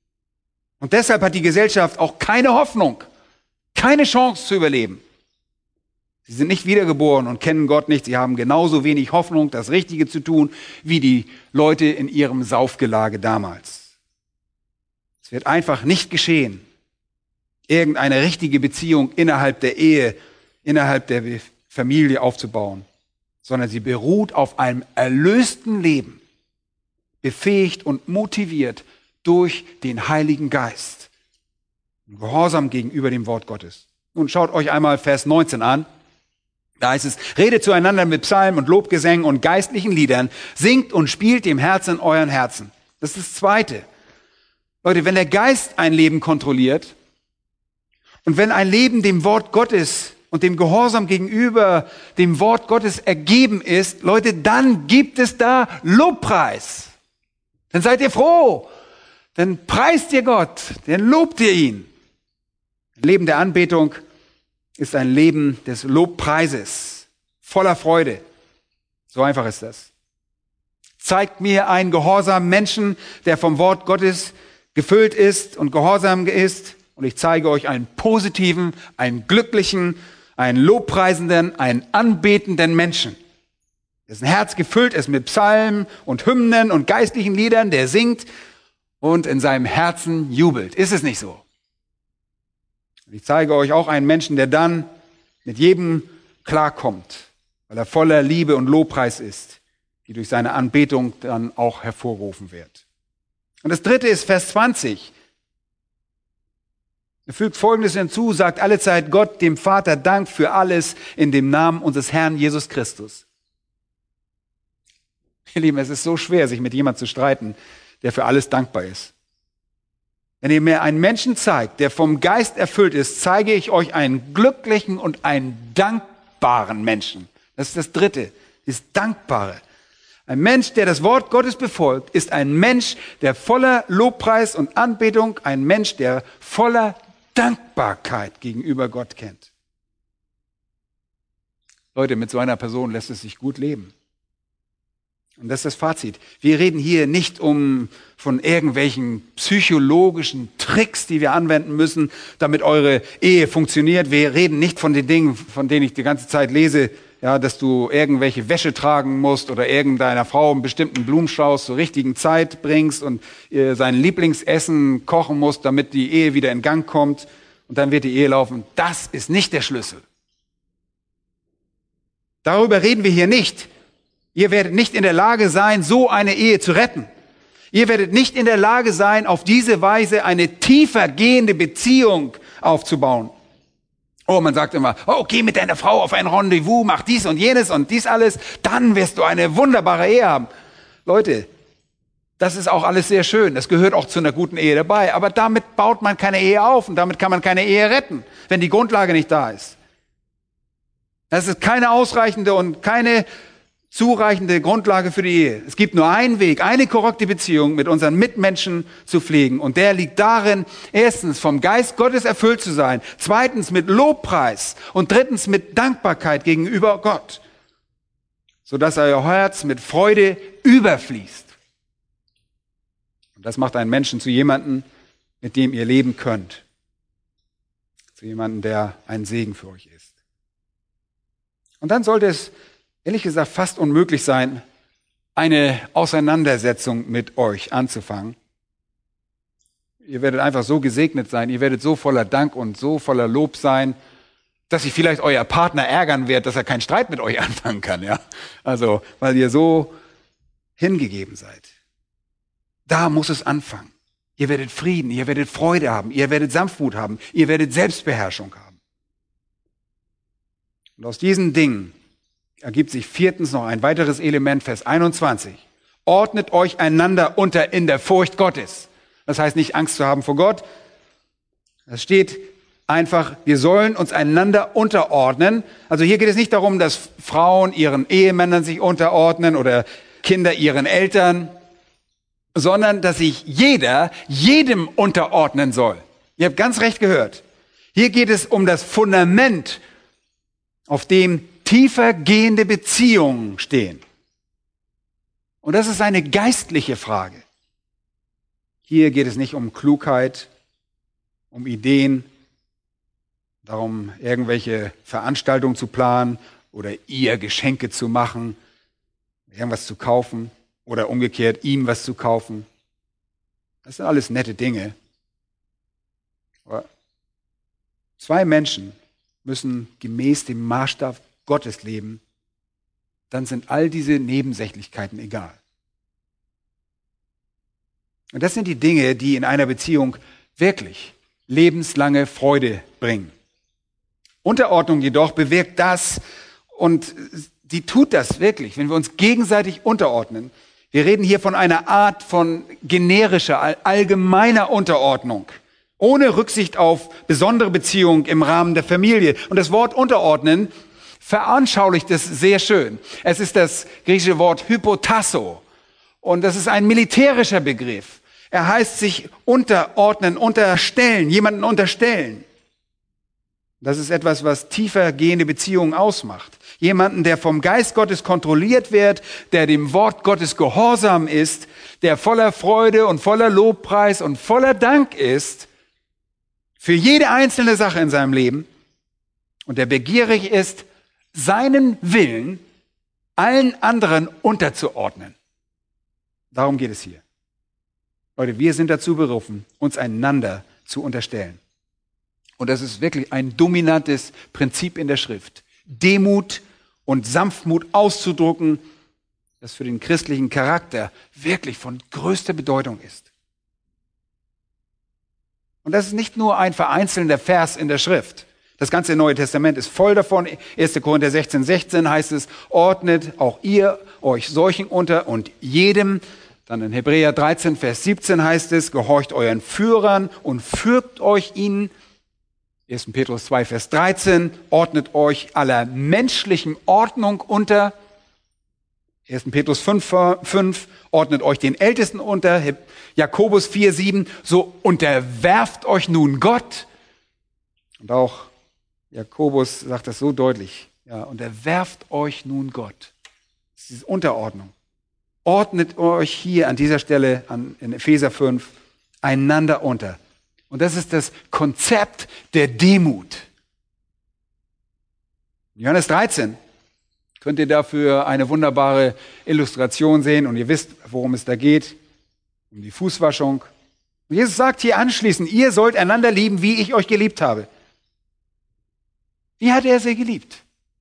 Und deshalb hat die Gesellschaft auch keine Hoffnung, keine Chance zu überleben. Sie sind nicht wiedergeboren und kennen Gott nicht. Sie haben genauso wenig Hoffnung, das Richtige zu tun, wie die Leute in ihrem Saufgelage damals. Es wird einfach nicht geschehen, irgendeine richtige Beziehung innerhalb der Ehe, innerhalb der Familie aufzubauen, sondern sie beruht auf einem erlösten Leben, befähigt und motiviert durch den Heiligen Geist. Gehorsam gegenüber dem Wort Gottes. Nun schaut euch einmal Vers 19 an. Da heißt es, redet zueinander mit Psalmen und Lobgesängen und geistlichen Liedern, singt und spielt dem Herzen in euren Herzen. Das ist das Zweite. Leute, wenn der Geist ein Leben kontrolliert und wenn ein Leben dem Wort Gottes und dem Gehorsam gegenüber dem Wort Gottes ergeben ist, Leute, dann gibt es da Lobpreis. Dann seid ihr froh. Dann preist ihr Gott. Dann lobt ihr ihn. Ein Leben der Anbetung ist ein Leben des Lobpreises. Voller Freude. So einfach ist das. Zeigt mir einen gehorsamen Menschen, der vom Wort Gottes gefüllt ist und gehorsam ist. Und ich zeige euch einen positiven, einen glücklichen, einen lobpreisenden, einen anbetenden Menschen. Dessen Herz gefüllt ist mit Psalmen und Hymnen und geistlichen Liedern, der singt und in seinem Herzen jubelt. Ist es nicht so? Und ich zeige euch auch einen Menschen, der dann mit jedem klarkommt, weil er voller Liebe und Lobpreis ist, die durch seine Anbetung dann auch hervorgerufen wird. Und das Dritte ist Vers 20. Er fügt Folgendes hinzu, sagt allezeit Gott, dem Vater, Dank für alles in dem Namen unseres Herrn Jesus Christus. Ihr Lieben, es ist so schwer, sich mit jemandem zu streiten, der für alles dankbar ist. Wenn ihr mir einen Menschen zeigt, der vom Geist erfüllt ist, zeige ich euch einen glücklichen und einen dankbaren Menschen. Das ist das Dritte, das Dankbare. Ein Mensch, der das Wort Gottes befolgt, ist ein Mensch, der voller Lobpreis und Anbetung, ein Mensch, der voller Dankbarkeit gegenüber Gott kennt. Leute, mit so einer Person lässt es sich gut leben. Und das ist das Fazit. Wir reden hier nicht von irgendwelchen psychologischen Tricks, die wir anwenden müssen, damit eure Ehe funktioniert. Wir reden nicht von den Dingen, von denen ich die ganze Zeit lese, ja, dass du irgendwelche Wäsche tragen musst oder irgendeiner Frau einen bestimmten Blumenstrauß zur richtigen Zeit bringst und sein Lieblingsessen kochen musst, damit die Ehe wieder in Gang kommt und dann wird die Ehe laufen. Das ist nicht der Schlüssel. Darüber reden wir hier nicht. Ihr werdet nicht in der Lage sein, so eine Ehe zu retten. Ihr werdet nicht in der Lage sein, auf diese Weise eine tiefer gehende Beziehung aufzubauen. Oh, man sagt immer, oh, geh mit deiner Frau auf ein Rendezvous, mach dies und jenes und dies alles, dann wirst du eine wunderbare Ehe haben. Leute, das ist auch alles sehr schön, das gehört auch zu einer guten Ehe dabei, aber damit baut man keine Ehe auf und damit kann man keine Ehe retten, wenn die Grundlage nicht da ist. Das ist keine ausreichende und keine zureichende Grundlage für die Ehe. Es gibt nur einen Weg, eine korrekte Beziehung mit unseren Mitmenschen zu pflegen. Und der liegt darin, erstens vom Geist Gottes erfüllt zu sein, zweitens mit Lobpreis und drittens mit Dankbarkeit gegenüber Gott, sodass euer Herz mit Freude überfließt. Und das macht einen Menschen zu jemandem, mit dem ihr leben könnt. Zu jemandem, der ein Segen für euch ist. Und dann sollte es ehrlich gesagt fast unmöglich sein, eine Auseinandersetzung mit euch anzufangen. Ihr werdet einfach so gesegnet sein, ihr werdet so voller Dank und so voller Lob sein, dass sich vielleicht euer Partner ärgern wird, dass er keinen Streit mit euch anfangen kann, ja. Also, weil ihr so hingegeben seid. Da muss es anfangen. Ihr werdet Frieden, ihr werdet Freude haben, ihr werdet Sanftmut haben, ihr werdet Selbstbeherrschung haben. Und aus diesen Dingen ergibt sich viertens noch ein weiteres Element, Vers 21. Ordnet euch einander unter in der Furcht Gottes. Das heißt nicht Angst zu haben vor Gott. Es steht einfach, wir sollen uns einander unterordnen. Also hier geht es nicht darum, dass Frauen ihren Ehemännern sich unterordnen oder Kinder ihren Eltern, sondern dass sich jeder jedem unterordnen soll. Ihr habt ganz recht gehört. Hier geht es um das Fundament, auf dem tiefer gehende Beziehungen stehen. Und das ist eine geistliche Frage. Hier geht es nicht um Klugheit, um Ideen, darum, irgendwelche Veranstaltungen zu planen oder ihr Geschenke zu machen, irgendwas zu kaufen oder umgekehrt ihm was zu kaufen. Das sind alles nette Dinge. Aber zwei Menschen müssen gemäß dem Maßstab Gottes leben, dann sind all diese Nebensächlichkeiten egal. Und das sind die Dinge, die in einer Beziehung wirklich lebenslange Freude bringen. Unterordnung jedoch bewirkt das, und die tut das wirklich, wenn wir uns gegenseitig unterordnen. Wir reden hier von einer Art von generischer, allgemeiner Unterordnung, ohne Rücksicht auf besondere Beziehungen im Rahmen der Familie. Und das Wort unterordnen veranschaulicht es sehr schön. Es ist das griechische Wort hypotasso. Und das ist ein militärischer Begriff. Er heißt sich unterordnen, unterstellen, jemanden unterstellen. Das ist etwas, was tiefer gehende Beziehungen ausmacht. Jemanden, der vom Geist Gottes kontrolliert wird, der dem Wort Gottes gehorsam ist, der voller Freude und voller Lobpreis und voller Dank ist für jede einzelne Sache in seinem Leben und der begierig ist, seinen Willen allen anderen unterzuordnen. Darum geht es hier. Leute, wir sind dazu berufen, uns einander zu unterstellen. Und das ist wirklich ein dominantes Prinzip in der Schrift. Demut und Sanftmut auszudrücken, das für den christlichen Charakter wirklich von größter Bedeutung ist. Und das ist nicht nur ein vereinzelter Vers in der Schrift. Das ganze Neue Testament ist voll davon. 1. Korinther 16 heißt es, ordnet auch ihr euch solchen unter und jedem. Dann in Hebräer 13, Vers 17 heißt es, gehorcht euren Führern und fügt euch ihnen. 1. Petrus 2, Vers 13, ordnet euch aller menschlichen Ordnung unter. 1. Petrus 5, ordnet euch den Ältesten unter. Jakobus 4, 7, so unterwerft euch nun Gott. Und auch Jakobus sagt das so deutlich. Ja, unterwerft euch nun Gott. Das ist diese Unterordnung. Ordnet euch hier an dieser Stelle in Epheser 5 einander unter. Und das ist das Konzept der Demut. In Johannes 13 könnt ihr dafür eine wunderbare Illustration sehen und ihr wisst, worum es da geht, um die Fußwaschung. Und Jesus sagt hier anschließend, ihr sollt einander lieben, wie ich euch geliebt habe. Wie hat er sie geliebt?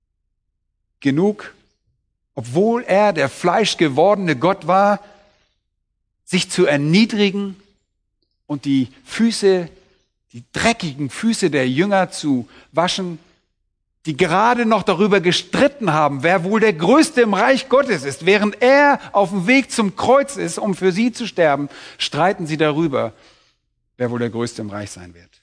Genug, obwohl er der fleischgewordene Gott war, sich zu erniedrigen und die dreckigen Füße der Jünger zu waschen, die gerade noch darüber gestritten haben, wer wohl der Größte im Reich Gottes ist. Während er auf dem Weg zum Kreuz ist, um für sie zu sterben, streiten sie darüber, wer wohl der Größte im Reich sein wird.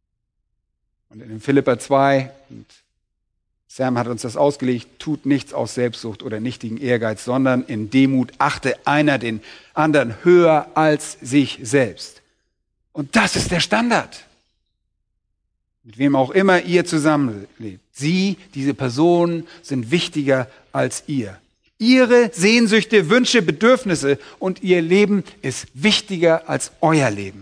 Und in Philipper 2, und Sam hat uns das ausgelegt, tut nichts aus Selbstsucht oder nichtigen Ehrgeiz, sondern in Demut achte einer den anderen höher als sich selbst. Und das ist der Standard. Mit wem auch immer ihr zusammenlebt. Sie, diese Personen, sind wichtiger als ihr. Ihre Sehnsüchte, Wünsche, Bedürfnisse und ihr Leben ist wichtiger als euer Leben.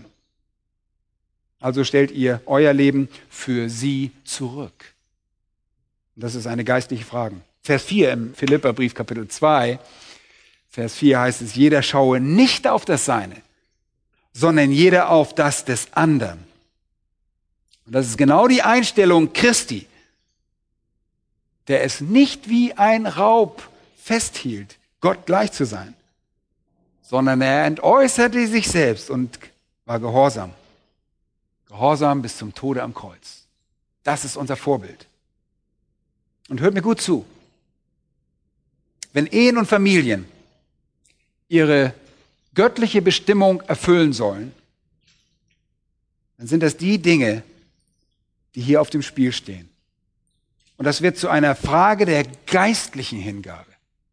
Also stellt ihr euer Leben für sie zurück. Und das ist eine geistliche Frage. Vers 4 im Philipperbrief Kapitel 2, Vers 4 heißt es, jeder schaue nicht auf das Seine, sondern jeder auf das des anderen. Und das ist genau die Einstellung Christi, der es nicht wie ein Raub festhielt, Gott gleich zu sein, sondern er entäußerte sich selbst und war gehorsam. Gehorsam bis zum Tode am Kreuz. Das ist unser Vorbild. Und hört mir gut zu. Wenn Ehen und Familien ihre göttliche Bestimmung erfüllen sollen, dann sind das die Dinge, die hier auf dem Spiel stehen. Und das wird zu einer Frage der geistlichen Hingabe.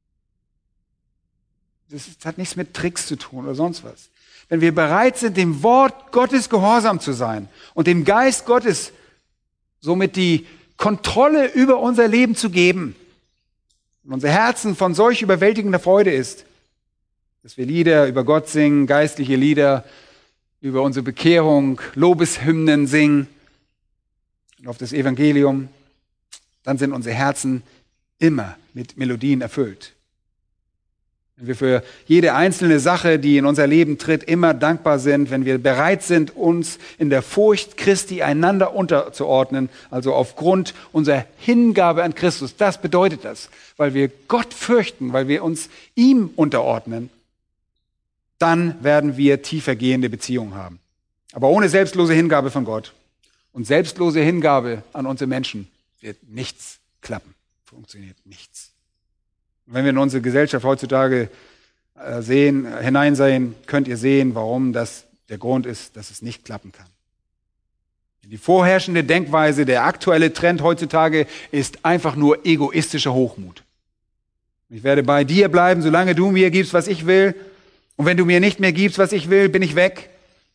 Das hat nichts mit Tricks zu tun oder sonst was. Wenn wir bereit sind, dem Wort Gottes gehorsam zu sein und dem Geist Gottes somit die Kontrolle über unser Leben zu geben und unser Herzen von solch überwältigender Freude ist, dass wir Lieder über Gott singen, geistliche Lieder über unsere Bekehrung, Lobeshymnen singen und auf das Evangelium, dann sind unsere Herzen immer mit Melodien erfüllt. Wenn wir für jede einzelne Sache, die in unser Leben tritt, immer dankbar sind, wenn wir bereit sind, uns in der Furcht Christi einander unterzuordnen, also aufgrund unserer Hingabe an Christus, das bedeutet das, weil wir Gott fürchten, weil wir uns ihm unterordnen, dann werden wir tiefergehende Beziehungen haben. Aber ohne selbstlose Hingabe von Gott und selbstlose Hingabe an unsere Menschen wird nichts klappen, funktioniert nichts. Und wenn wir in unsere Gesellschaft heutzutage hineinsehen, könnt ihr sehen, warum das der Grund ist, dass es nicht klappen kann. Die vorherrschende Denkweise, der aktuelle Trend heutzutage ist einfach nur egoistischer Hochmut. Ich werde bei dir bleiben, solange du mir gibst, was ich will. Und wenn du mir nicht mehr gibst, was ich will, bin ich weg.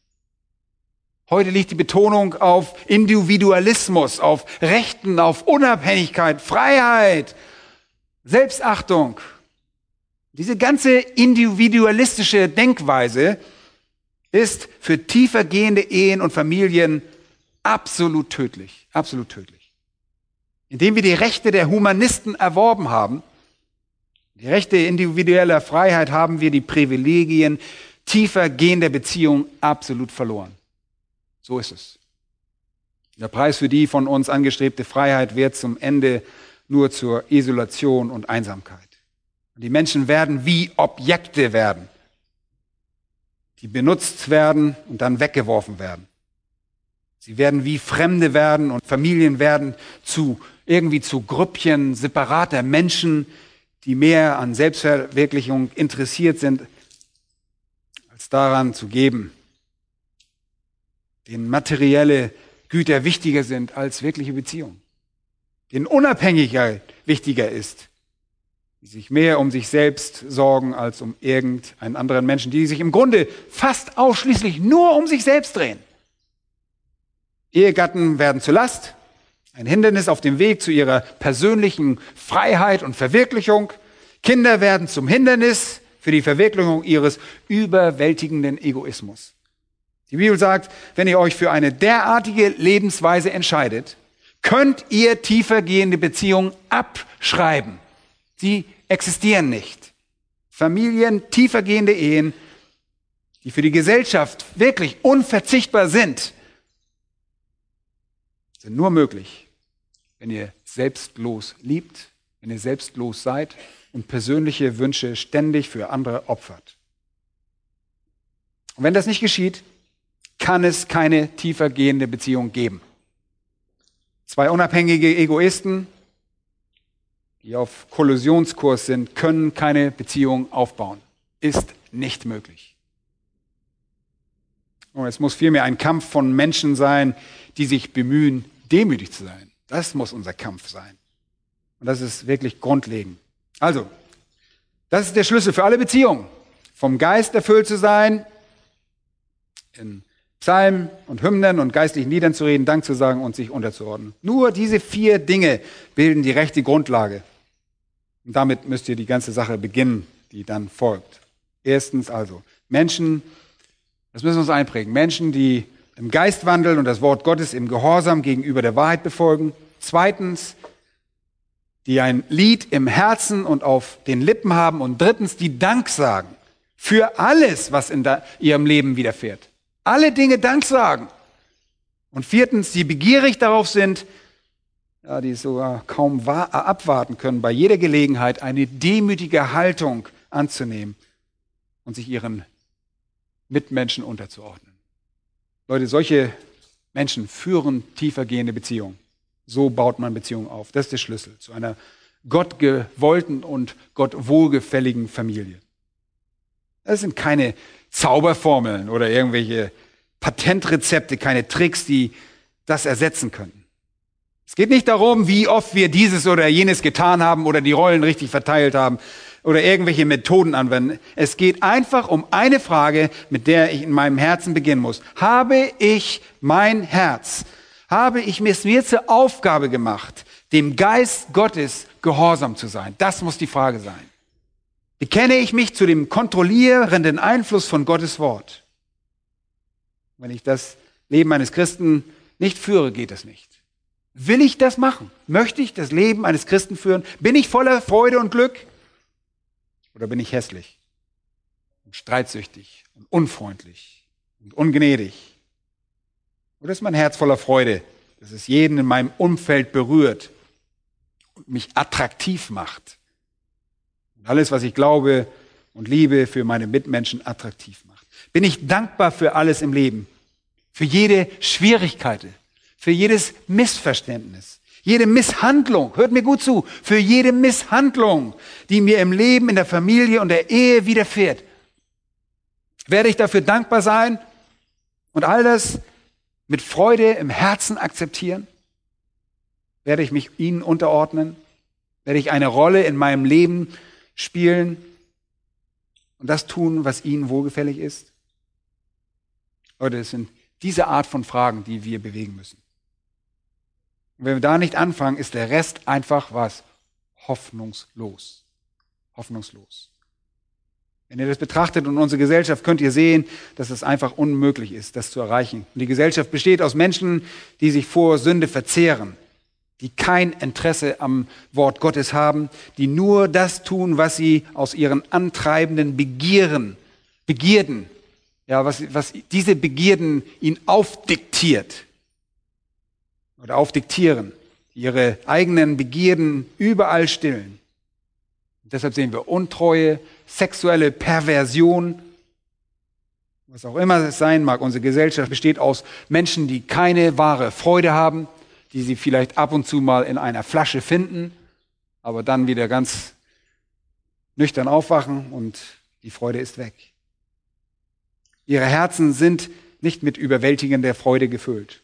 Heute liegt die Betonung auf Individualismus, auf Rechten, auf Unabhängigkeit, Freiheit, Selbstachtung. Diese ganze individualistische Denkweise ist für tiefergehende Ehen und Familien absolut tödlich, absolut tödlich. Indem wir die Rechte der Humanisten erworben haben, die Rechte individueller Freiheit, haben wir die Privilegien tiefergehender Beziehung absolut verloren. So ist es. Der Preis für die von uns angestrebte Freiheit wird zum Ende nur zur Isolation und Einsamkeit. Und die Menschen werden wie Objekte werden, die benutzt werden und dann weggeworfen werden. Sie werden wie Fremde werden und Familien werden irgendwie zu Grüppchen separater Menschen, die mehr an Selbstverwirklichung interessiert sind, als daran zu geben, denen materielle Güter wichtiger sind als wirkliche Beziehungen, denen Unabhängigkeit wichtiger ist, die sich mehr um sich selbst sorgen als um irgendeinen anderen Menschen, die sich im Grunde fast ausschließlich nur um sich selbst drehen. Ehegatten werden zur Last, ein Hindernis auf dem Weg zu ihrer persönlichen Freiheit und Verwirklichung. Kinder werden zum Hindernis für die Verwirklichung ihres überwältigenden Egoismus. Die Bibel sagt, wenn ihr euch für eine derartige Lebensweise entscheidet, könnt ihr tiefergehende Beziehungen abschreiben. Sie existieren nicht. Familien, tiefergehende Ehen, die für die Gesellschaft wirklich unverzichtbar sind nur möglich, wenn ihr selbstlos liebt, wenn ihr selbstlos seid und persönliche Wünsche ständig für andere opfert. Und wenn das nicht geschieht, kann es keine tiefergehende Beziehung geben. Zwei unabhängige Egoisten, die auf Kollisionskurs sind, können keine Beziehung aufbauen. Ist nicht möglich. Und es muss vielmehr ein Kampf von Menschen sein, die sich bemühen, demütig zu sein. Das muss unser Kampf sein. Und das ist wirklich grundlegend. Also, das ist der Schlüssel für alle Beziehungen. Vom Geist erfüllt zu sein, in Psalmen und Hymnen und geistlichen Liedern zu reden, Dank zu sagen und sich unterzuordnen. Nur diese 4 Dinge bilden die rechte Grundlage. Und damit müsst ihr die ganze Sache beginnen, die dann folgt. Erstens also, Menschen, das müssen wir uns einprägen, Menschen, die im Geist wandeln und das Wort Gottes im Gehorsam gegenüber der Wahrheit befolgen. Zweitens, die ein Lied im Herzen und auf den Lippen haben. Und drittens, die Dank sagen für alles, was in ihrem Leben widerfährt. Alle Dinge Dank sagen. Und viertens, die begierig darauf sind, ja, die sogar kaum abwarten können, bei jeder Gelegenheit eine demütige Haltung anzunehmen und sich ihren Mitmenschen unterzuordnen. Leute, solche Menschen führen tiefergehende Beziehungen. So baut man Beziehungen auf. Das ist der Schlüssel zu einer gottgewollten und Gott wohlgefälligen Familie. Das sind keine Zauberformeln oder irgendwelche Patentrezepte, keine Tricks, die das ersetzen können. Es geht nicht darum, wie oft wir dieses oder jenes getan haben oder die Rollen richtig verteilt haben oder irgendwelche Methoden anwenden. Es geht einfach um eine Frage, mit der ich in meinem Herzen beginnen muss. Habe ich mein Herz, habe ich mir zur Aufgabe gemacht, dem Geist Gottes gehorsam zu sein? Das muss die Frage sein. Bekenne ich mich zu dem kontrollierenden Einfluss von Gottes Wort? Wenn ich das Leben eines Christen nicht führe, geht das nicht. Will ich das machen? Möchte ich das Leben eines Christen führen? Bin ich voller Freude und Glück? Oder bin ich hässlich und streitsüchtig und unfreundlich und ungnädig? Oder ist mein Herz voller Freude, dass es jeden in meinem Umfeld berührt und mich attraktiv macht? Und alles, was ich glaube und liebe, für meine Mitmenschen attraktiv macht. Bin ich dankbar für alles im Leben? Für jede Schwierigkeit, für jedes Missverständnis, jede Misshandlung, hört mir gut zu, für jede Misshandlung, die mir im Leben, in der Familie und der Ehe widerfährt. Werde ich dafür dankbar sein und all das mit Freude im Herzen akzeptieren? Werde ich mich ihnen unterordnen? Werde ich eine Rolle in meinem Leben spielen und das tun, was ihnen wohlgefällig ist? Leute, es sind diese Art von Fragen, die wir bewegen müssen. Und wenn wir da nicht anfangen, ist der Rest einfach was? Hoffnungslos. Hoffnungslos. Wenn ihr das betrachtet und unsere Gesellschaft, könnt ihr sehen, dass es einfach unmöglich ist, das zu erreichen. Und die Gesellschaft besteht aus Menschen, die sich vor Sünde verzehren, die kein Interesse am Wort Gottes haben, die nur das tun, was sie aus ihren antreibenden Begierden, ja, was diese Begierden ihnen aufdiktiert oder aufdiktieren, ihre eigenen Begierden überall stillen. Und deshalb sehen wir Untreue, sexuelle Perversion. was auch immer es sein mag, unsere Gesellschaft besteht aus Menschen, die keine wahre Freude haben, die sie vielleicht ab und zu mal in einer Flasche finden, aber dann wieder ganz nüchtern aufwachen und die Freude ist weg. Ihre Herzen sind nicht mit überwältigender Freude gefüllt.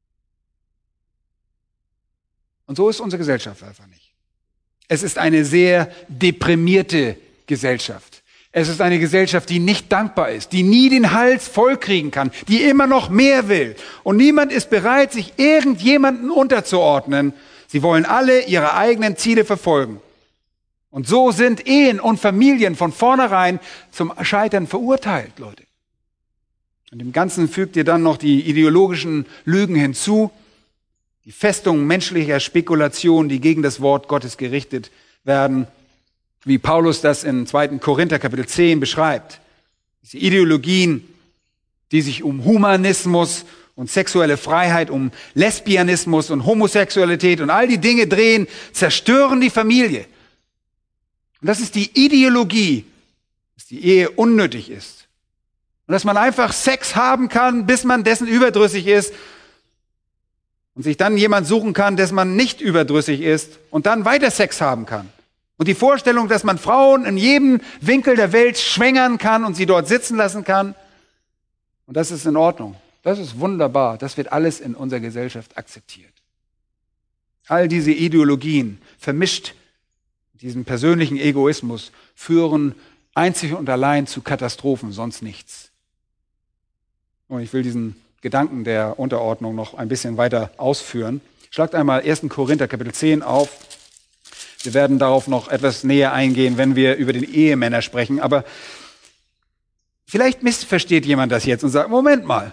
Und so ist unsere Gesellschaft einfach nicht. Es ist eine sehr deprimierte Gesellschaft. Es ist eine Gesellschaft, die nicht dankbar ist, die nie den Hals vollkriegen kann, die immer noch mehr will. Und niemand ist bereit, sich irgendjemanden unterzuordnen. Sie wollen alle ihre eigenen Ziele verfolgen. Und so sind Ehen und Familien von vornherein zum Scheitern verurteilt, Leute. Und dem Ganzen fügt ihr dann noch die ideologischen Lügen hinzu, die Festungen menschlicher Spekulationen, die gegen das Wort Gottes gerichtet werden, wie Paulus das in 2. Korinther Kapitel 10 beschreibt. Diese Ideologien, die sich um Humanismus und sexuelle Freiheit, um Lesbianismus und Homosexualität und all die Dinge drehen, zerstören die Familie. Und das ist die Ideologie, dass die Ehe unnötig ist. Und dass man einfach Sex haben kann, bis man dessen überdrüssig ist und sich dann jemand suchen kann, dessen man nicht überdrüssig ist und dann weiter Sex haben kann. Und die Vorstellung, dass man Frauen in jedem Winkel der Welt schwängern kann und sie dort sitzen lassen kann, und das ist in Ordnung. Das ist wunderbar. Das wird alles in unserer Gesellschaft akzeptiert. All diese Ideologien, vermischt mit diesem persönlichen Egoismus, führen einzig und allein zu Katastrophen, sonst nichts. Und ich will diesen Gedanken der Unterordnung noch ein bisschen weiter ausführen. Schlagt einmal 1. Korinther Kapitel 10 auf. Wir werden darauf noch etwas näher eingehen, wenn wir über den Ehemänner sprechen. Aber vielleicht missversteht jemand das jetzt und sagt, Moment mal,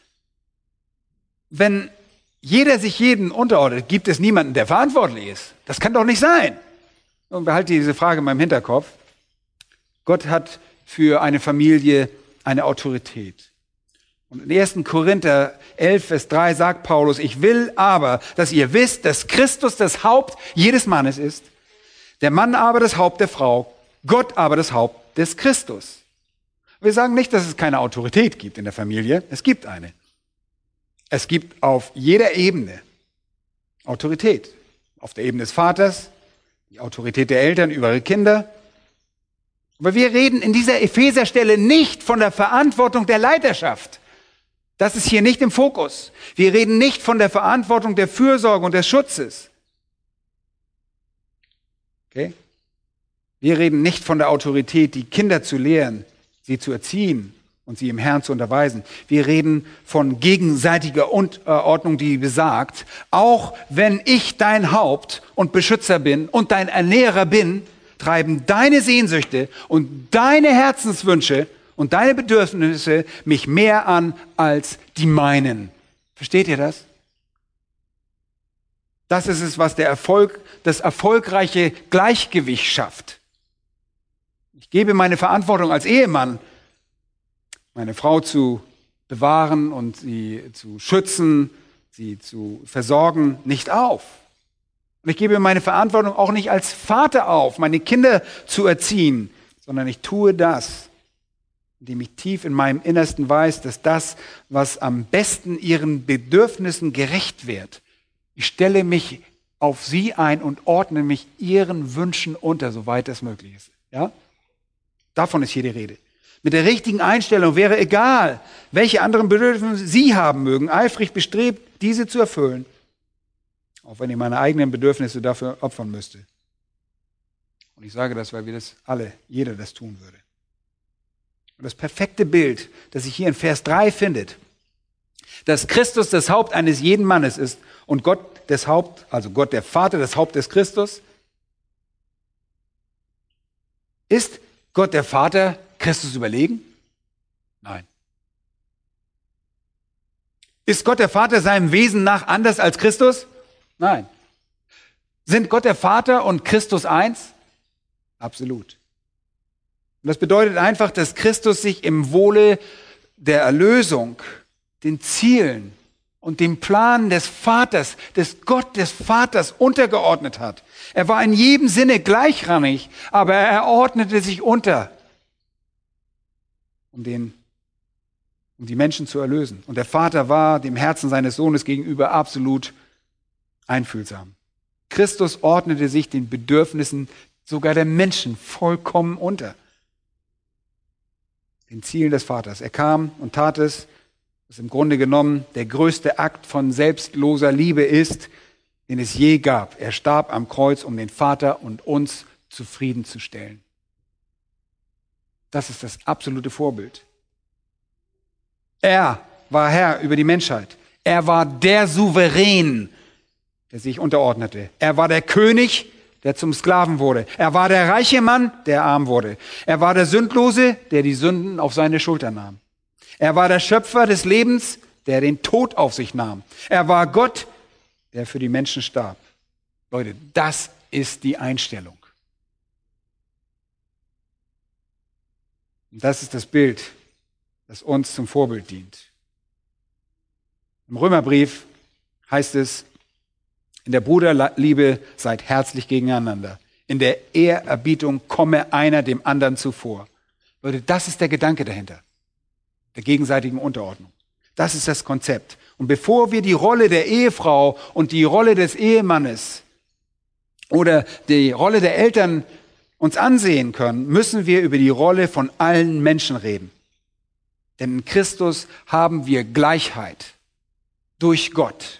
wenn jeder sich jeden unterordnet, gibt es niemanden, der verantwortlich ist. Das kann doch nicht sein. Und behalte diese Frage in meinem Hinterkopf. Gott hat für eine Familie eine Autorität. Und in 1. Korinther 11, Vers 3 sagt Paulus, ich will aber, dass ihr wisst, dass Christus das Haupt jedes Mannes ist, der Mann aber das Haupt der Frau, Gott aber das Haupt des Christus. Wir sagen nicht, dass es keine Autorität gibt in der Familie. Es gibt eine. Es gibt auf jeder Ebene Autorität. Auf der Ebene des Vaters, die Autorität der Eltern über ihre Kinder. Aber wir reden in dieser Epheserstelle nicht von der Verantwortung der Leiterschaft. Das ist hier nicht im Fokus. Wir reden nicht von der Verantwortung der Fürsorge und des Schutzes. Okay? Wir reden nicht von der Autorität, die Kinder zu lehren, sie zu erziehen und sie im Herrn zu unterweisen. Wir reden von gegenseitiger Ordnung, die besagt, auch wenn ich dein Haupt und Beschützer bin und dein Ernährer bin, treiben deine Sehnsüchte und deine Herzenswünsche und deine Bedürfnisse mich mehr an als die meinen. Versteht ihr das? Das ist es, was das erfolgreiche Gleichgewicht schafft. Ich gebe meine Verantwortung als Ehemann, meine Frau zu bewahren und sie zu schützen, sie zu versorgen, nicht auf. Und ich gebe meine Verantwortung auch nicht als Vater auf, meine Kinder zu erziehen, sondern ich tue das, indem ich tief in meinem Innersten weiß, dass das, was am besten ihren Bedürfnissen gerecht wird, ich stelle mich auf sie ein und ordne mich ihren Wünschen unter, soweit es möglich ist. Ja? Davon ist hier die Rede. Mit der richtigen Einstellung wäre egal, welche anderen Bedürfnisse Sie haben mögen, eifrig bestrebt, diese zu erfüllen. Auch wenn ich meine eigenen Bedürfnisse dafür opfern müsste. Und ich sage das, weil wir das alle, jeder das tun würde. Und das perfekte Bild, das sich hier in Vers 3 findet, dass Christus das Haupt eines jeden Mannes ist und Gott das Haupt, also Gott der Vater, das Haupt des Christus. Ist Gott der Vater Christus überlegen? Nein. Ist Gott der Vater seinem Wesen nach anders als Christus? Nein. Sind Gott der Vater und Christus eins? Absolut. Und das bedeutet einfach, dass Christus sich im Wohle der Erlösung, den Zielen und dem Plan des Vaters, des Gott des Vaters untergeordnet hat. Er war in jedem Sinne gleichrangig, aber er ordnete sich unter, um den um die Menschen zu erlösen. Und der Vater war dem Herzen seines Sohnes gegenüber absolut einfühlsam. Christus ordnete sich den Bedürfnissen sogar der Menschen vollkommen unter. Den Zielen des Vaters. Er kam und tat es, was im Grunde genommen der größte Akt von selbstloser Liebe ist, den es je gab. Er starb am Kreuz, um den Vater und uns zufriedenzustellen. Das ist das absolute Vorbild. Er war Herr über die Menschheit. Er war der Souverän, der sich unterordnete. Er war der König, der zum Sklaven wurde. Er war der reiche Mann, der arm wurde. Er war der Sündlose, der die Sünden auf seine Schultern nahm. Er war der Schöpfer des Lebens, der den Tod auf sich nahm. Er war Gott, der für die Menschen starb. Leute, das ist die Einstellung. Und das ist das Bild, das uns zum Vorbild dient. Im Römerbrief heißt es, in der Bruderliebe seid herzlich gegeneinander. In der Ehrerbietung komme einer dem anderen zuvor. Leute, das ist der Gedanke dahinter. Der gegenseitigen Unterordnung. Das ist das Konzept. Und bevor wir die Rolle der Ehefrau und die Rolle des Ehemannes oder die Rolle der Eltern uns ansehen können, müssen wir über die Rolle von allen Menschen reden. Denn in Christus haben wir Gleichheit durch Gott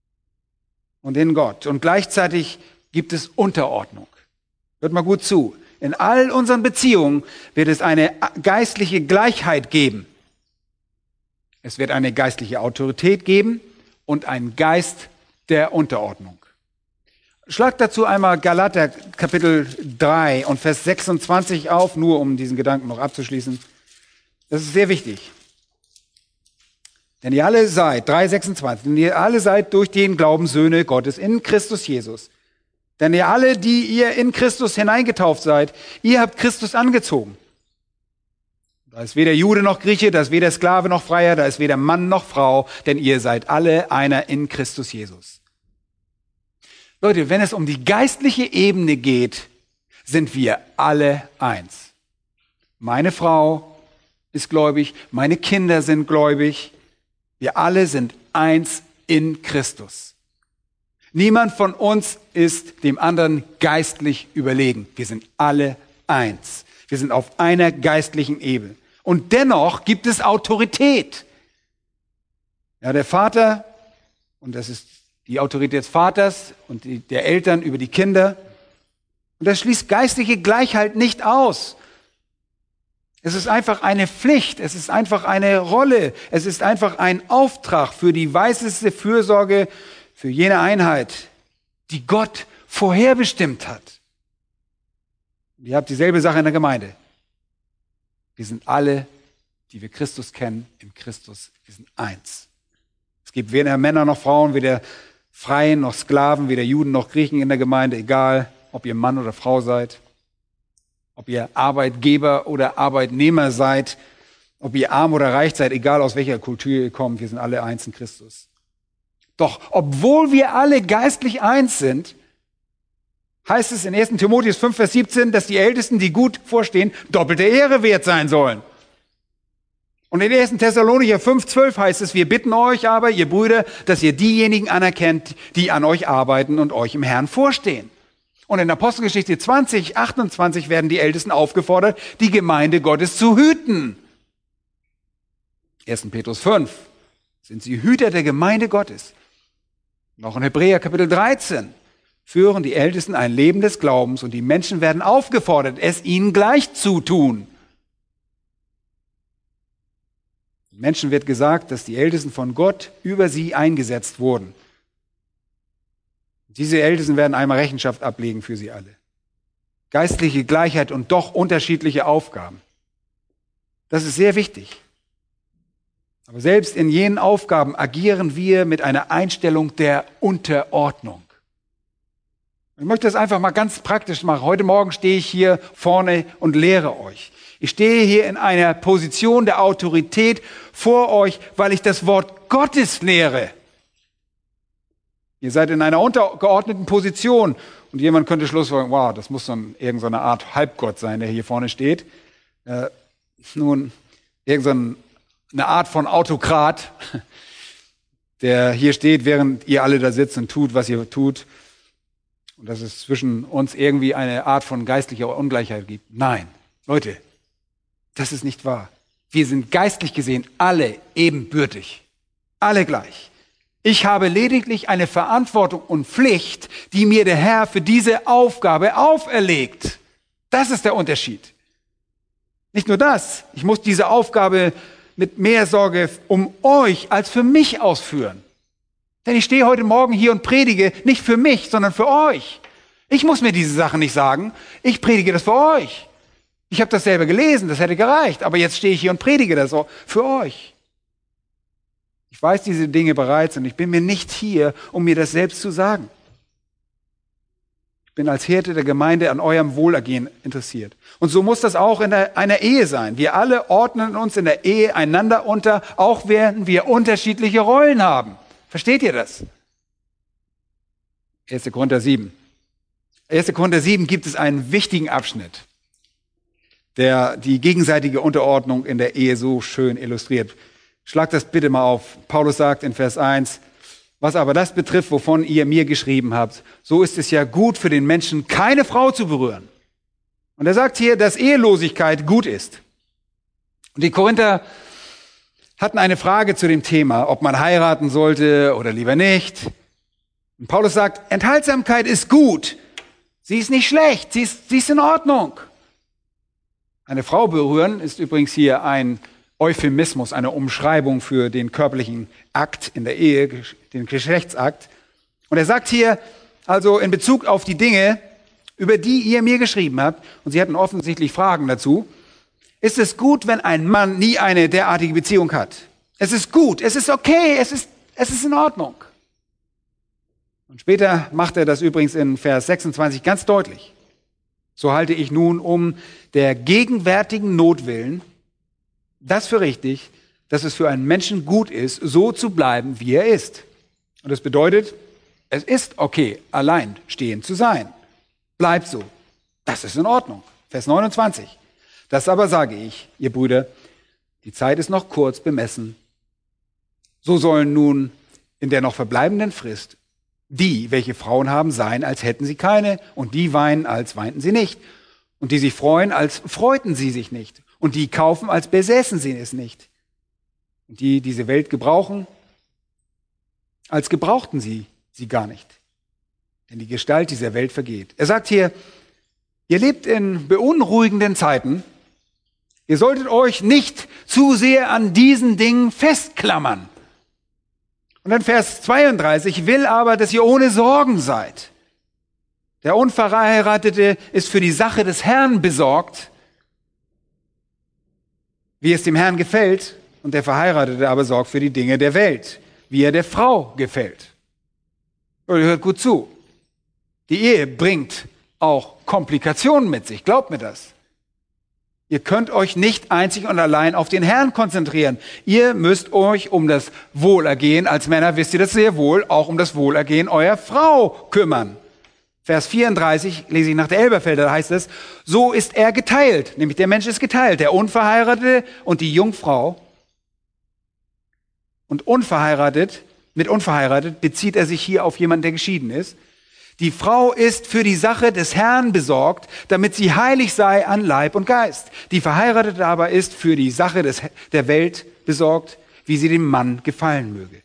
und in Gott. Und gleichzeitig gibt es Unterordnung. Hört mal gut zu. In all unseren Beziehungen wird es eine geistliche Gleichheit geben. Es wird eine geistliche Autorität geben und einen Geist der Unterordnung. Schlag dazu einmal Galater Kapitel 3 und Vers 26 auf, nur um diesen Gedanken noch abzuschließen. Das ist sehr wichtig. Denn ihr alle seid, 3,26, denn ihr alle seid durch den Glauben Söhne Gottes in Christus Jesus. Denn ihr alle, die ihr in Christus hineingetauft seid, ihr habt Christus angezogen. Da ist weder Jude noch Grieche, da ist weder Sklave noch Freier, da ist weder Mann noch Frau, denn ihr seid alle einer in Christus Jesus. Leute, wenn es um die geistliche Ebene geht, sind wir alle eins. Meine Frau ist gläubig, meine Kinder sind gläubig. Wir alle sind eins in Christus. Niemand von uns ist dem anderen geistlich überlegen. Wir sind alle eins. Wir sind auf einer geistlichen Ebene. Und dennoch gibt es Autorität. Ja, der Vater, und das ist die Autorität des Vaters und der Eltern über die Kinder. Und das schließt geistliche Gleichheit nicht aus. Es ist einfach eine Pflicht, es ist einfach eine Rolle, es ist einfach ein Auftrag für die weiseste Fürsorge für jene Einheit, die Gott vorherbestimmt hat. Und ihr habt dieselbe Sache in der Gemeinde. Wir sind alle, die wir Christus kennen, in Christus. Wir sind eins. Es gibt weder Männer noch Frauen, weder Freien noch Sklaven, weder Juden noch Griechen in der Gemeinde, egal ob ihr Mann oder Frau seid, ob ihr Arbeitgeber oder Arbeitnehmer seid, ob ihr arm oder reich seid, egal aus welcher Kultur ihr kommt, wir sind alle eins in Christus. Doch obwohl wir alle geistlich eins sind, heißt es in 1. Timotheus 5, Vers 17, dass die Ältesten, die gut vorstehen, doppelte Ehre wert sein sollen. Und in 1. Thessalonicher 5, 12 heißt es, wir bitten euch aber, ihr Brüder, dass ihr diejenigen anerkennt, die an euch arbeiten und euch im Herrn vorstehen. Und in Apostelgeschichte 20, 28 werden die Ältesten aufgefordert, die Gemeinde Gottes zu hüten. 1. Petrus 5 sind sie Hüter der Gemeinde Gottes. Noch in Hebräer Kapitel 13 führen die Ältesten ein Leben des Glaubens und die Menschen werden aufgefordert, es ihnen gleich zu tun. Den Menschen wird gesagt, dass die Ältesten von Gott über sie eingesetzt wurden. Diese Ältesten werden einmal Rechenschaft ablegen für sie alle. Geistliche Gleichheit und doch unterschiedliche Aufgaben. Das ist sehr wichtig. Aber selbst in jenen Aufgaben agieren wir mit einer Einstellung der Unterordnung. Ich möchte das einfach mal ganz praktisch machen. Heute Morgen stehe ich hier vorne und lehre euch. Ich stehe hier in einer Position der Autorität vor euch, weil ich das Wort Gottes lehre. Ihr seid in einer untergeordneten Position und jemand könnte schlussfolgern, wow, das muss irgendeine Art Halbgott sein, der hier vorne steht. Nun, irgendein eine Art von Autokrat, der hier steht, während ihr alle da sitzt und tut, was ihr tut. Und dass es zwischen uns irgendwie eine Art von geistlicher Ungleichheit gibt. Nein, Leute, das ist nicht wahr. Wir sind geistlich gesehen alle ebenbürtig. Alle gleich. Ich habe lediglich eine Verantwortung und Pflicht, die mir der Herr für diese Aufgabe auferlegt. Das ist der Unterschied. Nicht nur das, ich muss diese Aufgabe mit mehr Sorge um euch als für mich ausführen. Denn ich stehe heute Morgen hier und predige nicht für mich, sondern für euch. Ich muss mir diese Sachen nicht sagen, ich predige das für euch. Ich habe das selber gelesen, das hätte gereicht, aber jetzt stehe ich hier und predige das auch für euch. Ich weiß diese Dinge bereits und ich bin mir nicht hier, um mir das selbst zu sagen. Ich bin als Hirte der Gemeinde an eurem Wohlergehen interessiert. Und so muss das auch in einer Ehe sein. Wir alle ordnen uns in der Ehe einander unter, auch während wir unterschiedliche Rollen haben. Versteht ihr das? 1. Korinther 7. 1. Korinther 7 gibt es einen wichtigen Abschnitt, der die gegenseitige Unterordnung in der Ehe so schön illustriert. Schlag das bitte mal auf. Paulus sagt in Vers 1, was aber das betrifft, wovon ihr mir geschrieben habt, so ist es ja gut für den Menschen, keine Frau zu berühren. Und er sagt hier, dass Ehelosigkeit gut ist. Und die Korinther hatten eine Frage zu dem Thema, ob man heiraten sollte oder lieber nicht. Und Paulus sagt, Enthaltsamkeit ist gut. Sie ist nicht schlecht, sie ist in Ordnung. Eine Frau berühren ist übrigens hier ein Euphemismus, eine Umschreibung für den körperlichen Akt in der Ehe, den Geschlechtsakt. Und er sagt hier, also in Bezug auf die Dinge, über die ihr mir geschrieben habt, und sie hatten offensichtlich Fragen dazu, ist es gut, wenn ein Mann nie eine derartige Beziehung hat. Es ist gut, es ist okay, es ist in Ordnung. Und später macht er das übrigens in Vers 26 ganz deutlich. So halte ich nun um der gegenwärtigen Not willen das für richtig, dass es für einen Menschen gut ist, so zu bleiben, wie er ist. Und das bedeutet, es ist okay, allein stehend zu sein. Bleibt so. Das ist in Ordnung. Vers 29. Das aber sage ich, ihr Brüder, die Zeit ist noch kurz bemessen. So sollen nun in der noch verbleibenden Frist die, welche Frauen haben, sein, als hätten sie keine, und die weinen, als weinten sie nicht. Und die sich freuen, als freuten sie sich nicht. Und die kaufen, als besäßen sie es nicht. Und die diese Welt gebrauchen, als gebrauchten sie gar nicht. Denn die Gestalt dieser Welt vergeht. Er sagt hier, ihr lebt in beunruhigenden Zeiten. Ihr solltet euch nicht zu sehr an diesen Dingen festklammern. Und dann Vers 32, will aber, dass ihr ohne Sorgen seid. Der Unverheiratete ist für die Sache des Herrn besorgt, wie es dem Herrn gefällt, und der Verheiratete aber sorgt für die Dinge der Welt, wie er der Frau gefällt. Und hört gut zu. Die Ehe bringt auch Komplikationen mit sich, glaubt mir das. Ihr könnt euch nicht einzig und allein auf den Herrn konzentrieren. Ihr müsst euch um das Wohlergehen, als Männer wisst ihr das sehr wohl, auch um das Wohlergehen eurer Frau kümmern. Vers 34 lese ich nach der Elberfelder, da heißt es, so ist er geteilt, nämlich der Mensch ist geteilt, der Unverheiratete und die Jungfrau. Und mit unverheiratet bezieht er sich hier auf jemanden, der geschieden ist. Die Frau ist für die Sache des Herrn besorgt, damit sie heilig sei an Leib und Geist. Die Verheiratete aber ist für die Sache der Welt besorgt, wie sie dem Mann gefallen möge.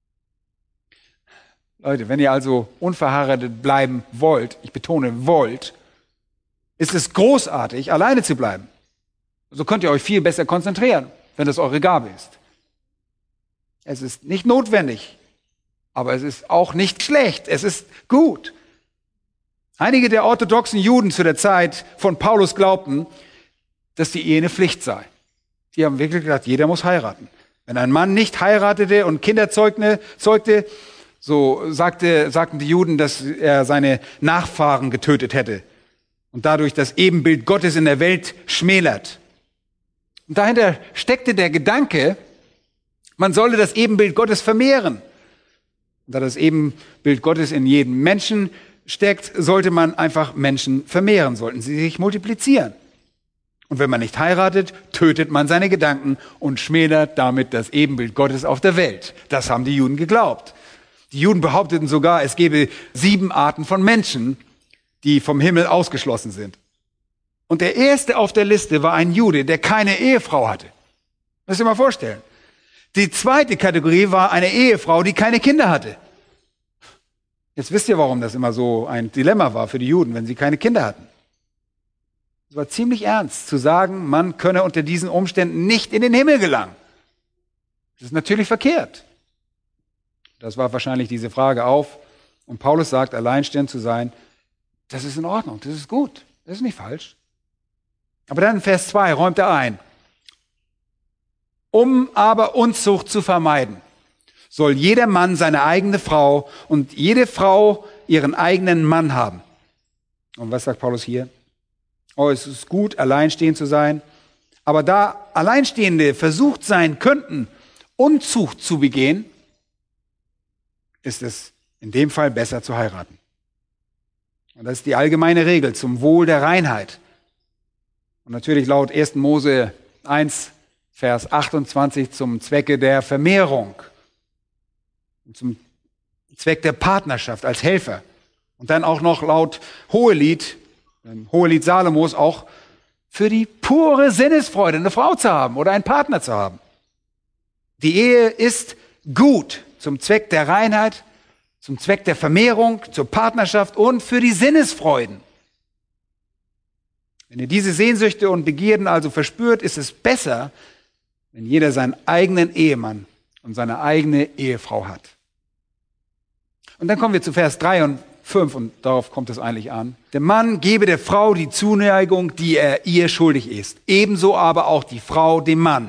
Leute, wenn ihr also unverheiratet bleiben wollt, ich betone wollt, ist es großartig, alleine zu bleiben. So könnt ihr euch viel besser konzentrieren, wenn das eure Gabe ist. Es ist nicht notwendig, aber es ist auch nicht schlecht, es ist gut. Einige der orthodoxen Juden zu der Zeit von Paulus glaubten, dass die Ehe eine Pflicht sei. Die haben wirklich gesagt, jeder muss heiraten. Wenn ein Mann nicht heiratete und Kinder zeugte, so sagten die Juden, dass er seine Nachfahren getötet hätte und dadurch das Ebenbild Gottes in der Welt schmälert. Und dahinter steckte der Gedanke, man solle das Ebenbild Gottes vermehren. Und da das Ebenbild Gottes in jedem Menschen steckt, sollte man einfach Menschen vermehren, sollten sie sich multiplizieren. Und wenn man nicht heiratet, tötet man seine Gedanken und schmälert damit das Ebenbild Gottes auf der Welt. Das haben die Juden geglaubt. Die Juden behaupteten sogar, es gebe 7 Arten von Menschen, die vom Himmel ausgeschlossen sind. Und der erste auf der Liste war ein Jude, der keine Ehefrau hatte. Müsst ihr mal vorstellen. Die zweite Kategorie war eine Ehefrau, die keine Kinder hatte. Jetzt wisst ihr, warum das immer so ein Dilemma war für die Juden, wenn sie keine Kinder hatten. Es war ziemlich ernst zu sagen, man könne unter diesen Umständen nicht in den Himmel gelangen. Das ist natürlich verkehrt. Das warf wahrscheinlich diese Frage auf. Und Paulus sagt, alleinstehend zu sein, das ist in Ordnung, das ist gut, das ist nicht falsch. Aber dann in Vers 2 räumt er ein. Um aber Unzucht zu vermeiden, soll jeder Mann seine eigene Frau und jede Frau ihren eigenen Mann haben. Und was sagt Paulus hier? Oh, es ist gut, alleinstehend zu sein. Aber da Alleinstehende versucht sein könnten, Unzucht zu begehen, ist es in dem Fall besser zu heiraten. Und das ist die allgemeine Regel zum Wohl der Reinheit. Und natürlich laut 1. Mose 1, Vers 28 zum Zwecke der Vermehrung. Und zum Zweck der Partnerschaft als Helfer. Und dann auch noch laut Hohelied, Hohelied Salomos, auch für die pure Sinnesfreude, eine Frau zu haben oder einen Partner zu haben. Die Ehe ist gut zum Zweck der Reinheit, zum Zweck der Vermehrung, zur Partnerschaft und für die Sinnesfreuden. Wenn ihr diese Sehnsüchte und Begierden also verspürt, ist es besser, wenn jeder seinen eigenen Ehemann und seine eigene Ehefrau hat. Und dann kommen wir zu Vers 3 und 5 und darauf kommt es eigentlich an. Der Mann gebe der Frau die Zuneigung, die er ihr schuldig ist. Ebenso aber auch die Frau dem Mann.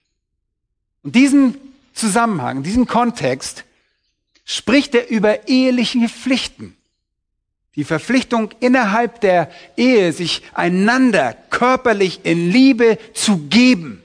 Und diesen Zusammenhang, diesen Kontext spricht er über eheliche Pflichten. Die Verpflichtung innerhalb der Ehe, sich einander körperlich in Liebe zu geben.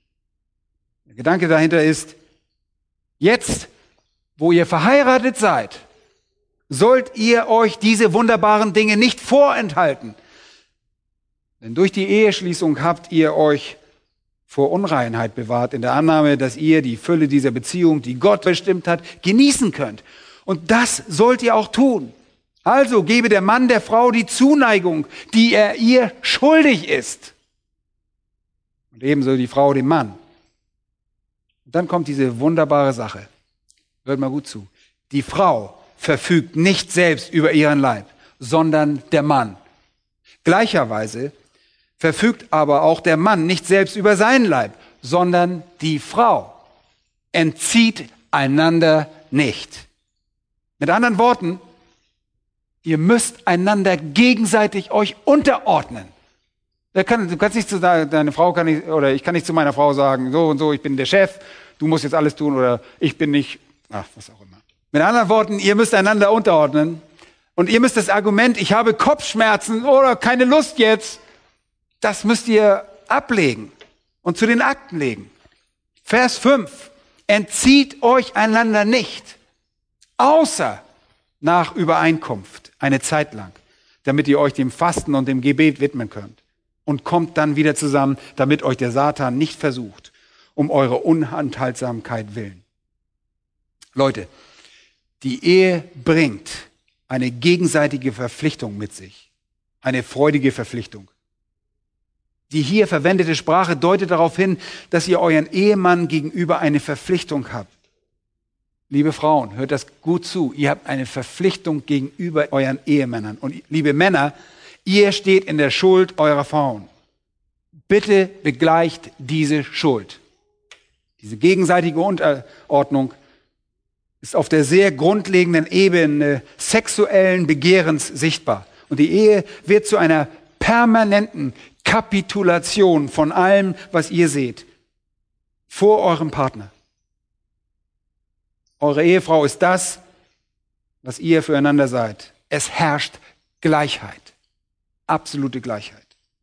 Der Gedanke dahinter ist, jetzt, wo ihr verheiratet seid, sollt ihr euch diese wunderbaren Dinge nicht vorenthalten. Denn durch die Eheschließung habt ihr euch vor Unreinheit bewahrt, in der Annahme, dass ihr die Fülle dieser Beziehung, die Gott bestimmt hat, genießen könnt. Und das sollt ihr auch tun. Also gebe der Mann der Frau die Zuneigung, die er ihr schuldig ist. Und ebenso die Frau dem Mann. Und dann kommt diese wunderbare Sache. Hört mal gut zu. Die Frau verfügt nicht selbst über ihren Leib, sondern der Mann. Gleicherweise verfügt aber auch der Mann nicht selbst über seinen Leib, sondern die Frau. Entzieht einander nicht. Mit anderen Worten, ihr müsst einander gegenseitig euch unterordnen. Du kannst nicht zu deiner Frau, ich kann nicht zu meiner Frau sagen, so und so, ich bin der Chef, du musst jetzt alles tun oder ich bin nicht, was auch immer. Mit anderen Worten, ihr müsst einander unterordnen und ihr müsst das Argument, ich habe Kopfschmerzen oder keine Lust jetzt, das müsst ihr ablegen und zu den Akten legen. Vers 5, entzieht euch einander nicht, außer nach Übereinkunft, eine Zeit lang, damit ihr euch dem Fasten und dem Gebet widmen könnt. Und kommt dann wieder zusammen, damit euch der Satan nicht versucht, um eure Unenthaltsamkeit willen. Leute, die Ehe bringt eine gegenseitige Verpflichtung mit sich, eine freudige Verpflichtung. Die hier verwendete Sprache deutet darauf hin, dass ihr euren Ehemann gegenüber eine Verpflichtung habt. Liebe Frauen, hört das gut zu. Ihr habt eine Verpflichtung gegenüber euren Ehemännern. Und liebe Männer, ihr steht in der Schuld eurer Frauen. Bitte begleicht diese Schuld. Diese gegenseitige Unterordnung ist auf der sehr grundlegenden Ebene sexuellen Begehrens sichtbar. Und die Ehe wird zu einer permanenten Kapitulation von allem, was ihr seht, vor eurem Partner. Eure Ehefrau ist das, was ihr füreinander seid. Es herrscht Gleichheit, absolute Gleichheit.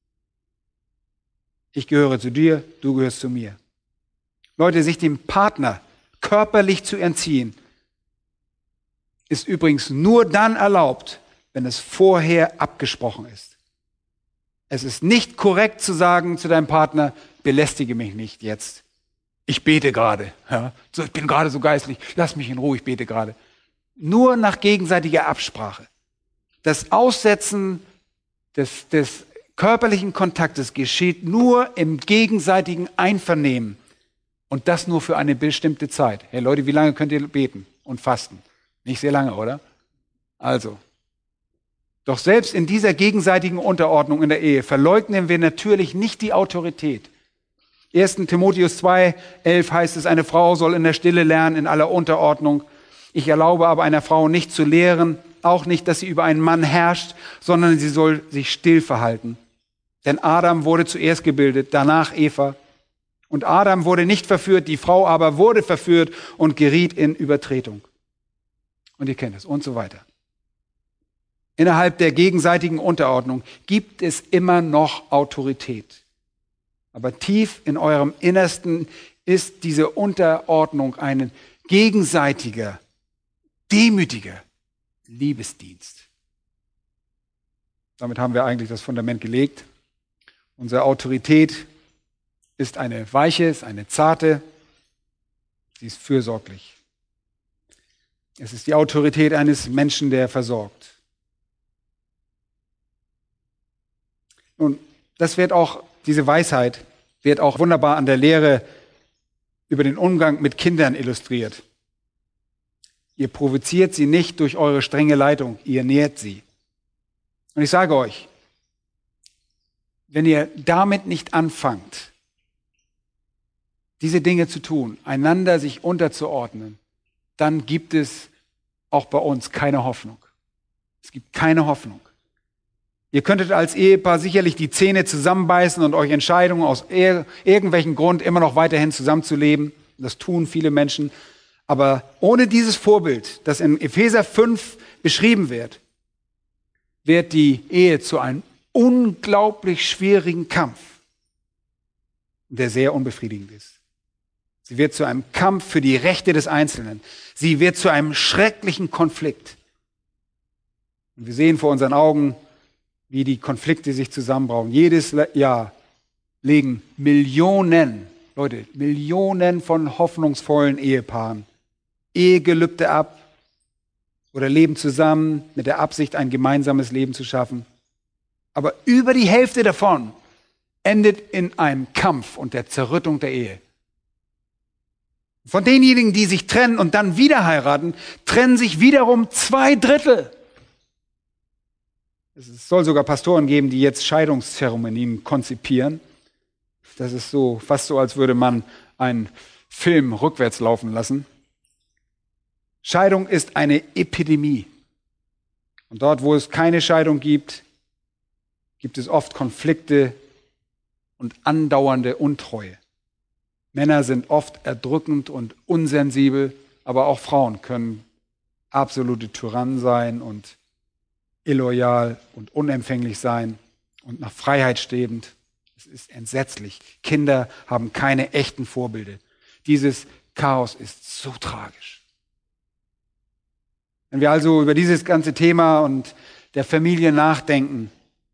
Ich gehöre zu dir, du gehörst zu mir. Leute, sich dem Partner körperlich zu entziehen, ist übrigens nur dann erlaubt, wenn es vorher abgesprochen ist. Es ist nicht korrekt zu sagen zu deinem Partner, belästige mich nicht jetzt. Ich bete gerade. Ja? Ich bin gerade so geistlich. Lass mich in Ruhe, ich bete gerade. Nur nach gegenseitiger Absprache. Das Aussetzen des körperlichen Kontaktes geschieht nur im gegenseitigen Einvernehmen. Und das nur für eine bestimmte Zeit. Hey Leute, wie lange könnt ihr beten und fasten? Nicht sehr lange, oder? Also. Doch selbst in dieser gegenseitigen Unterordnung in der Ehe verleugnen wir natürlich nicht die Autorität. 1. Timotheus 2,11 heißt es, eine Frau soll in der Stille lernen, in aller Unterordnung. Ich erlaube aber einer Frau nicht zu lehren, auch nicht, dass sie über einen Mann herrscht, sondern sie soll sich still verhalten. Denn Adam wurde zuerst gebildet, danach Eva. Und Adam wurde nicht verführt, die Frau aber wurde verführt und geriet in Übertretung. Und ihr kennt es und so weiter. Innerhalb der gegenseitigen Unterordnung gibt es immer noch Autorität. Aber tief in eurem Innersten ist diese Unterordnung ein gegenseitiger, demütiger Liebesdienst. Damit haben wir eigentlich das Fundament gelegt. Unsere Autorität ist eine weiche, ist eine zarte, sie ist fürsorglich. Es ist die Autorität eines Menschen, der versorgt. Nun, diese Weisheit wird auch wunderbar an der Lehre über den Umgang mit Kindern illustriert. Ihr provoziert sie nicht durch eure strenge Leitung, ihr nährt sie. Und ich sage euch, wenn ihr damit nicht anfangt, diese Dinge zu tun, einander sich unterzuordnen, dann gibt es auch bei uns keine Hoffnung. Es gibt keine Hoffnung. Ihr könntet als Ehepaar sicherlich die Zähne zusammenbeißen und euch entscheiden, aus irgendwelchen Grund immer noch weiterhin zusammenzuleben. Das tun viele Menschen. Aber ohne dieses Vorbild, das in Epheser 5 beschrieben wird, wird die Ehe zu einem unglaublich schwierigen Kampf, der sehr unbefriedigend ist. Sie wird zu einem Kampf für die Rechte des Einzelnen. Sie wird zu einem schrecklichen Konflikt. Und wir sehen vor unseren Augen, wie die Konflikte sich zusammenbrauen. Jedes Jahr legen Millionen von hoffnungsvollen Ehepaaren Ehegelübde ab oder leben zusammen mit der Absicht, ein gemeinsames Leben zu schaffen. Aber über die Hälfte davon endet in einem Kampf und der Zerrüttung der Ehe. Von denjenigen, die sich trennen und dann wieder heiraten, trennen sich wiederum 2/3. Es soll sogar Pastoren geben, die jetzt Scheidungszeremonien konzipieren. Das ist fast so, als würde man einen Film rückwärts laufen lassen. Scheidung ist eine Epidemie. Und dort, wo es keine Scheidung gibt, gibt es oft Konflikte und andauernde Untreue. Männer sind oft erdrückend und unsensibel, aber auch Frauen können absolute Tyrannen sein und illoyal und unempfänglich sein und nach Freiheit strebend. Es ist entsetzlich. Kinder haben keine echten Vorbilder. Dieses Chaos ist so tragisch. Wenn wir also über dieses ganze Thema und der Familie nachdenken,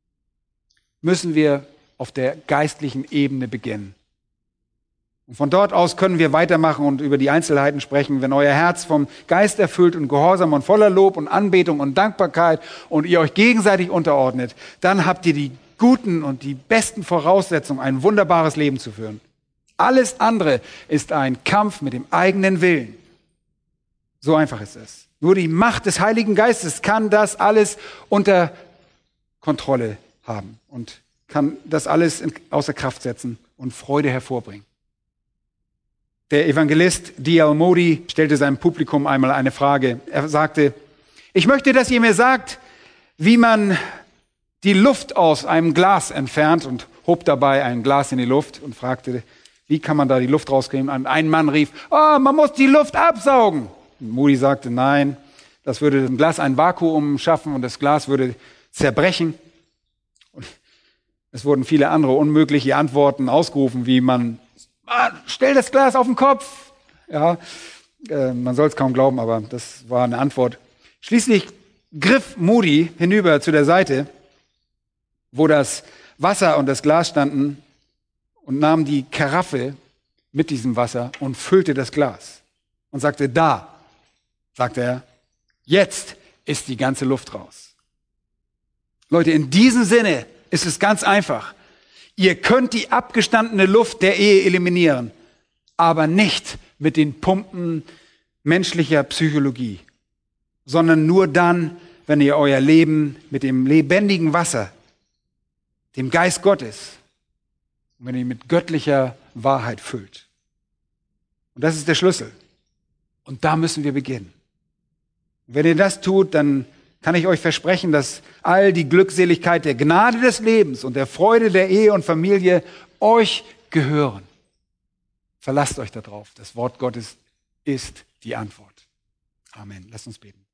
müssen wir auf der geistlichen Ebene beginnen. Und von dort aus können wir weitermachen und über die Einzelheiten sprechen. Wenn euer Herz vom Geist erfüllt und gehorsam und voller Lob und Anbetung und Dankbarkeit und ihr euch gegenseitig unterordnet, dann habt ihr die guten und die besten Voraussetzungen, ein wunderbares Leben zu führen. Alles andere ist ein Kampf mit dem eigenen Willen. So einfach ist es. Nur die Macht des Heiligen Geistes kann das alles unter Kontrolle haben und kann das alles außer Kraft setzen und Freude hervorbringen. Der Evangelist D.L. Moody stellte seinem Publikum einmal eine Frage. Er sagte, ich möchte, dass ihr mir sagt, wie man die Luft aus einem Glas entfernt und hob dabei ein Glas in die Luft und fragte, wie kann man da die Luft rauskriegen? Und ein Mann rief, man muss die Luft absaugen. Und Moody sagte, nein, das würde dem Glas ein Vakuum schaffen und das Glas würde zerbrechen. Und es wurden viele andere unmögliche Antworten ausgerufen, wie stell das Glas auf den Kopf. Ja, man soll es kaum glauben, aber das war eine Antwort. Schließlich griff Moody hinüber zu der Seite wo das Wasser und das Glas standen, und nahm die Karaffe mit diesem Wasser und füllte das Glas und sagte, da, sagte er, jetzt ist die ganze Luft raus. Leute, in diesem Sinne ist es ganz einfach. Ihr könnt die abgestandene Luft der Ehe eliminieren, aber nicht mit den Pumpen menschlicher Psychologie, sondern nur dann, wenn ihr euer Leben mit dem lebendigen Wasser, dem Geist Gottes, und wenn ihr mit göttlicher Wahrheit füllt. Und das ist der Schlüssel. Und da müssen wir beginnen. Und wenn ihr das tut, dann kann ich euch versprechen, dass all die Glückseligkeit der Gnade des Lebens und der Freude der Ehe und Familie euch gehören. Verlasst euch darauf. Das Wort Gottes ist die Antwort. Amen. Lasst uns beten.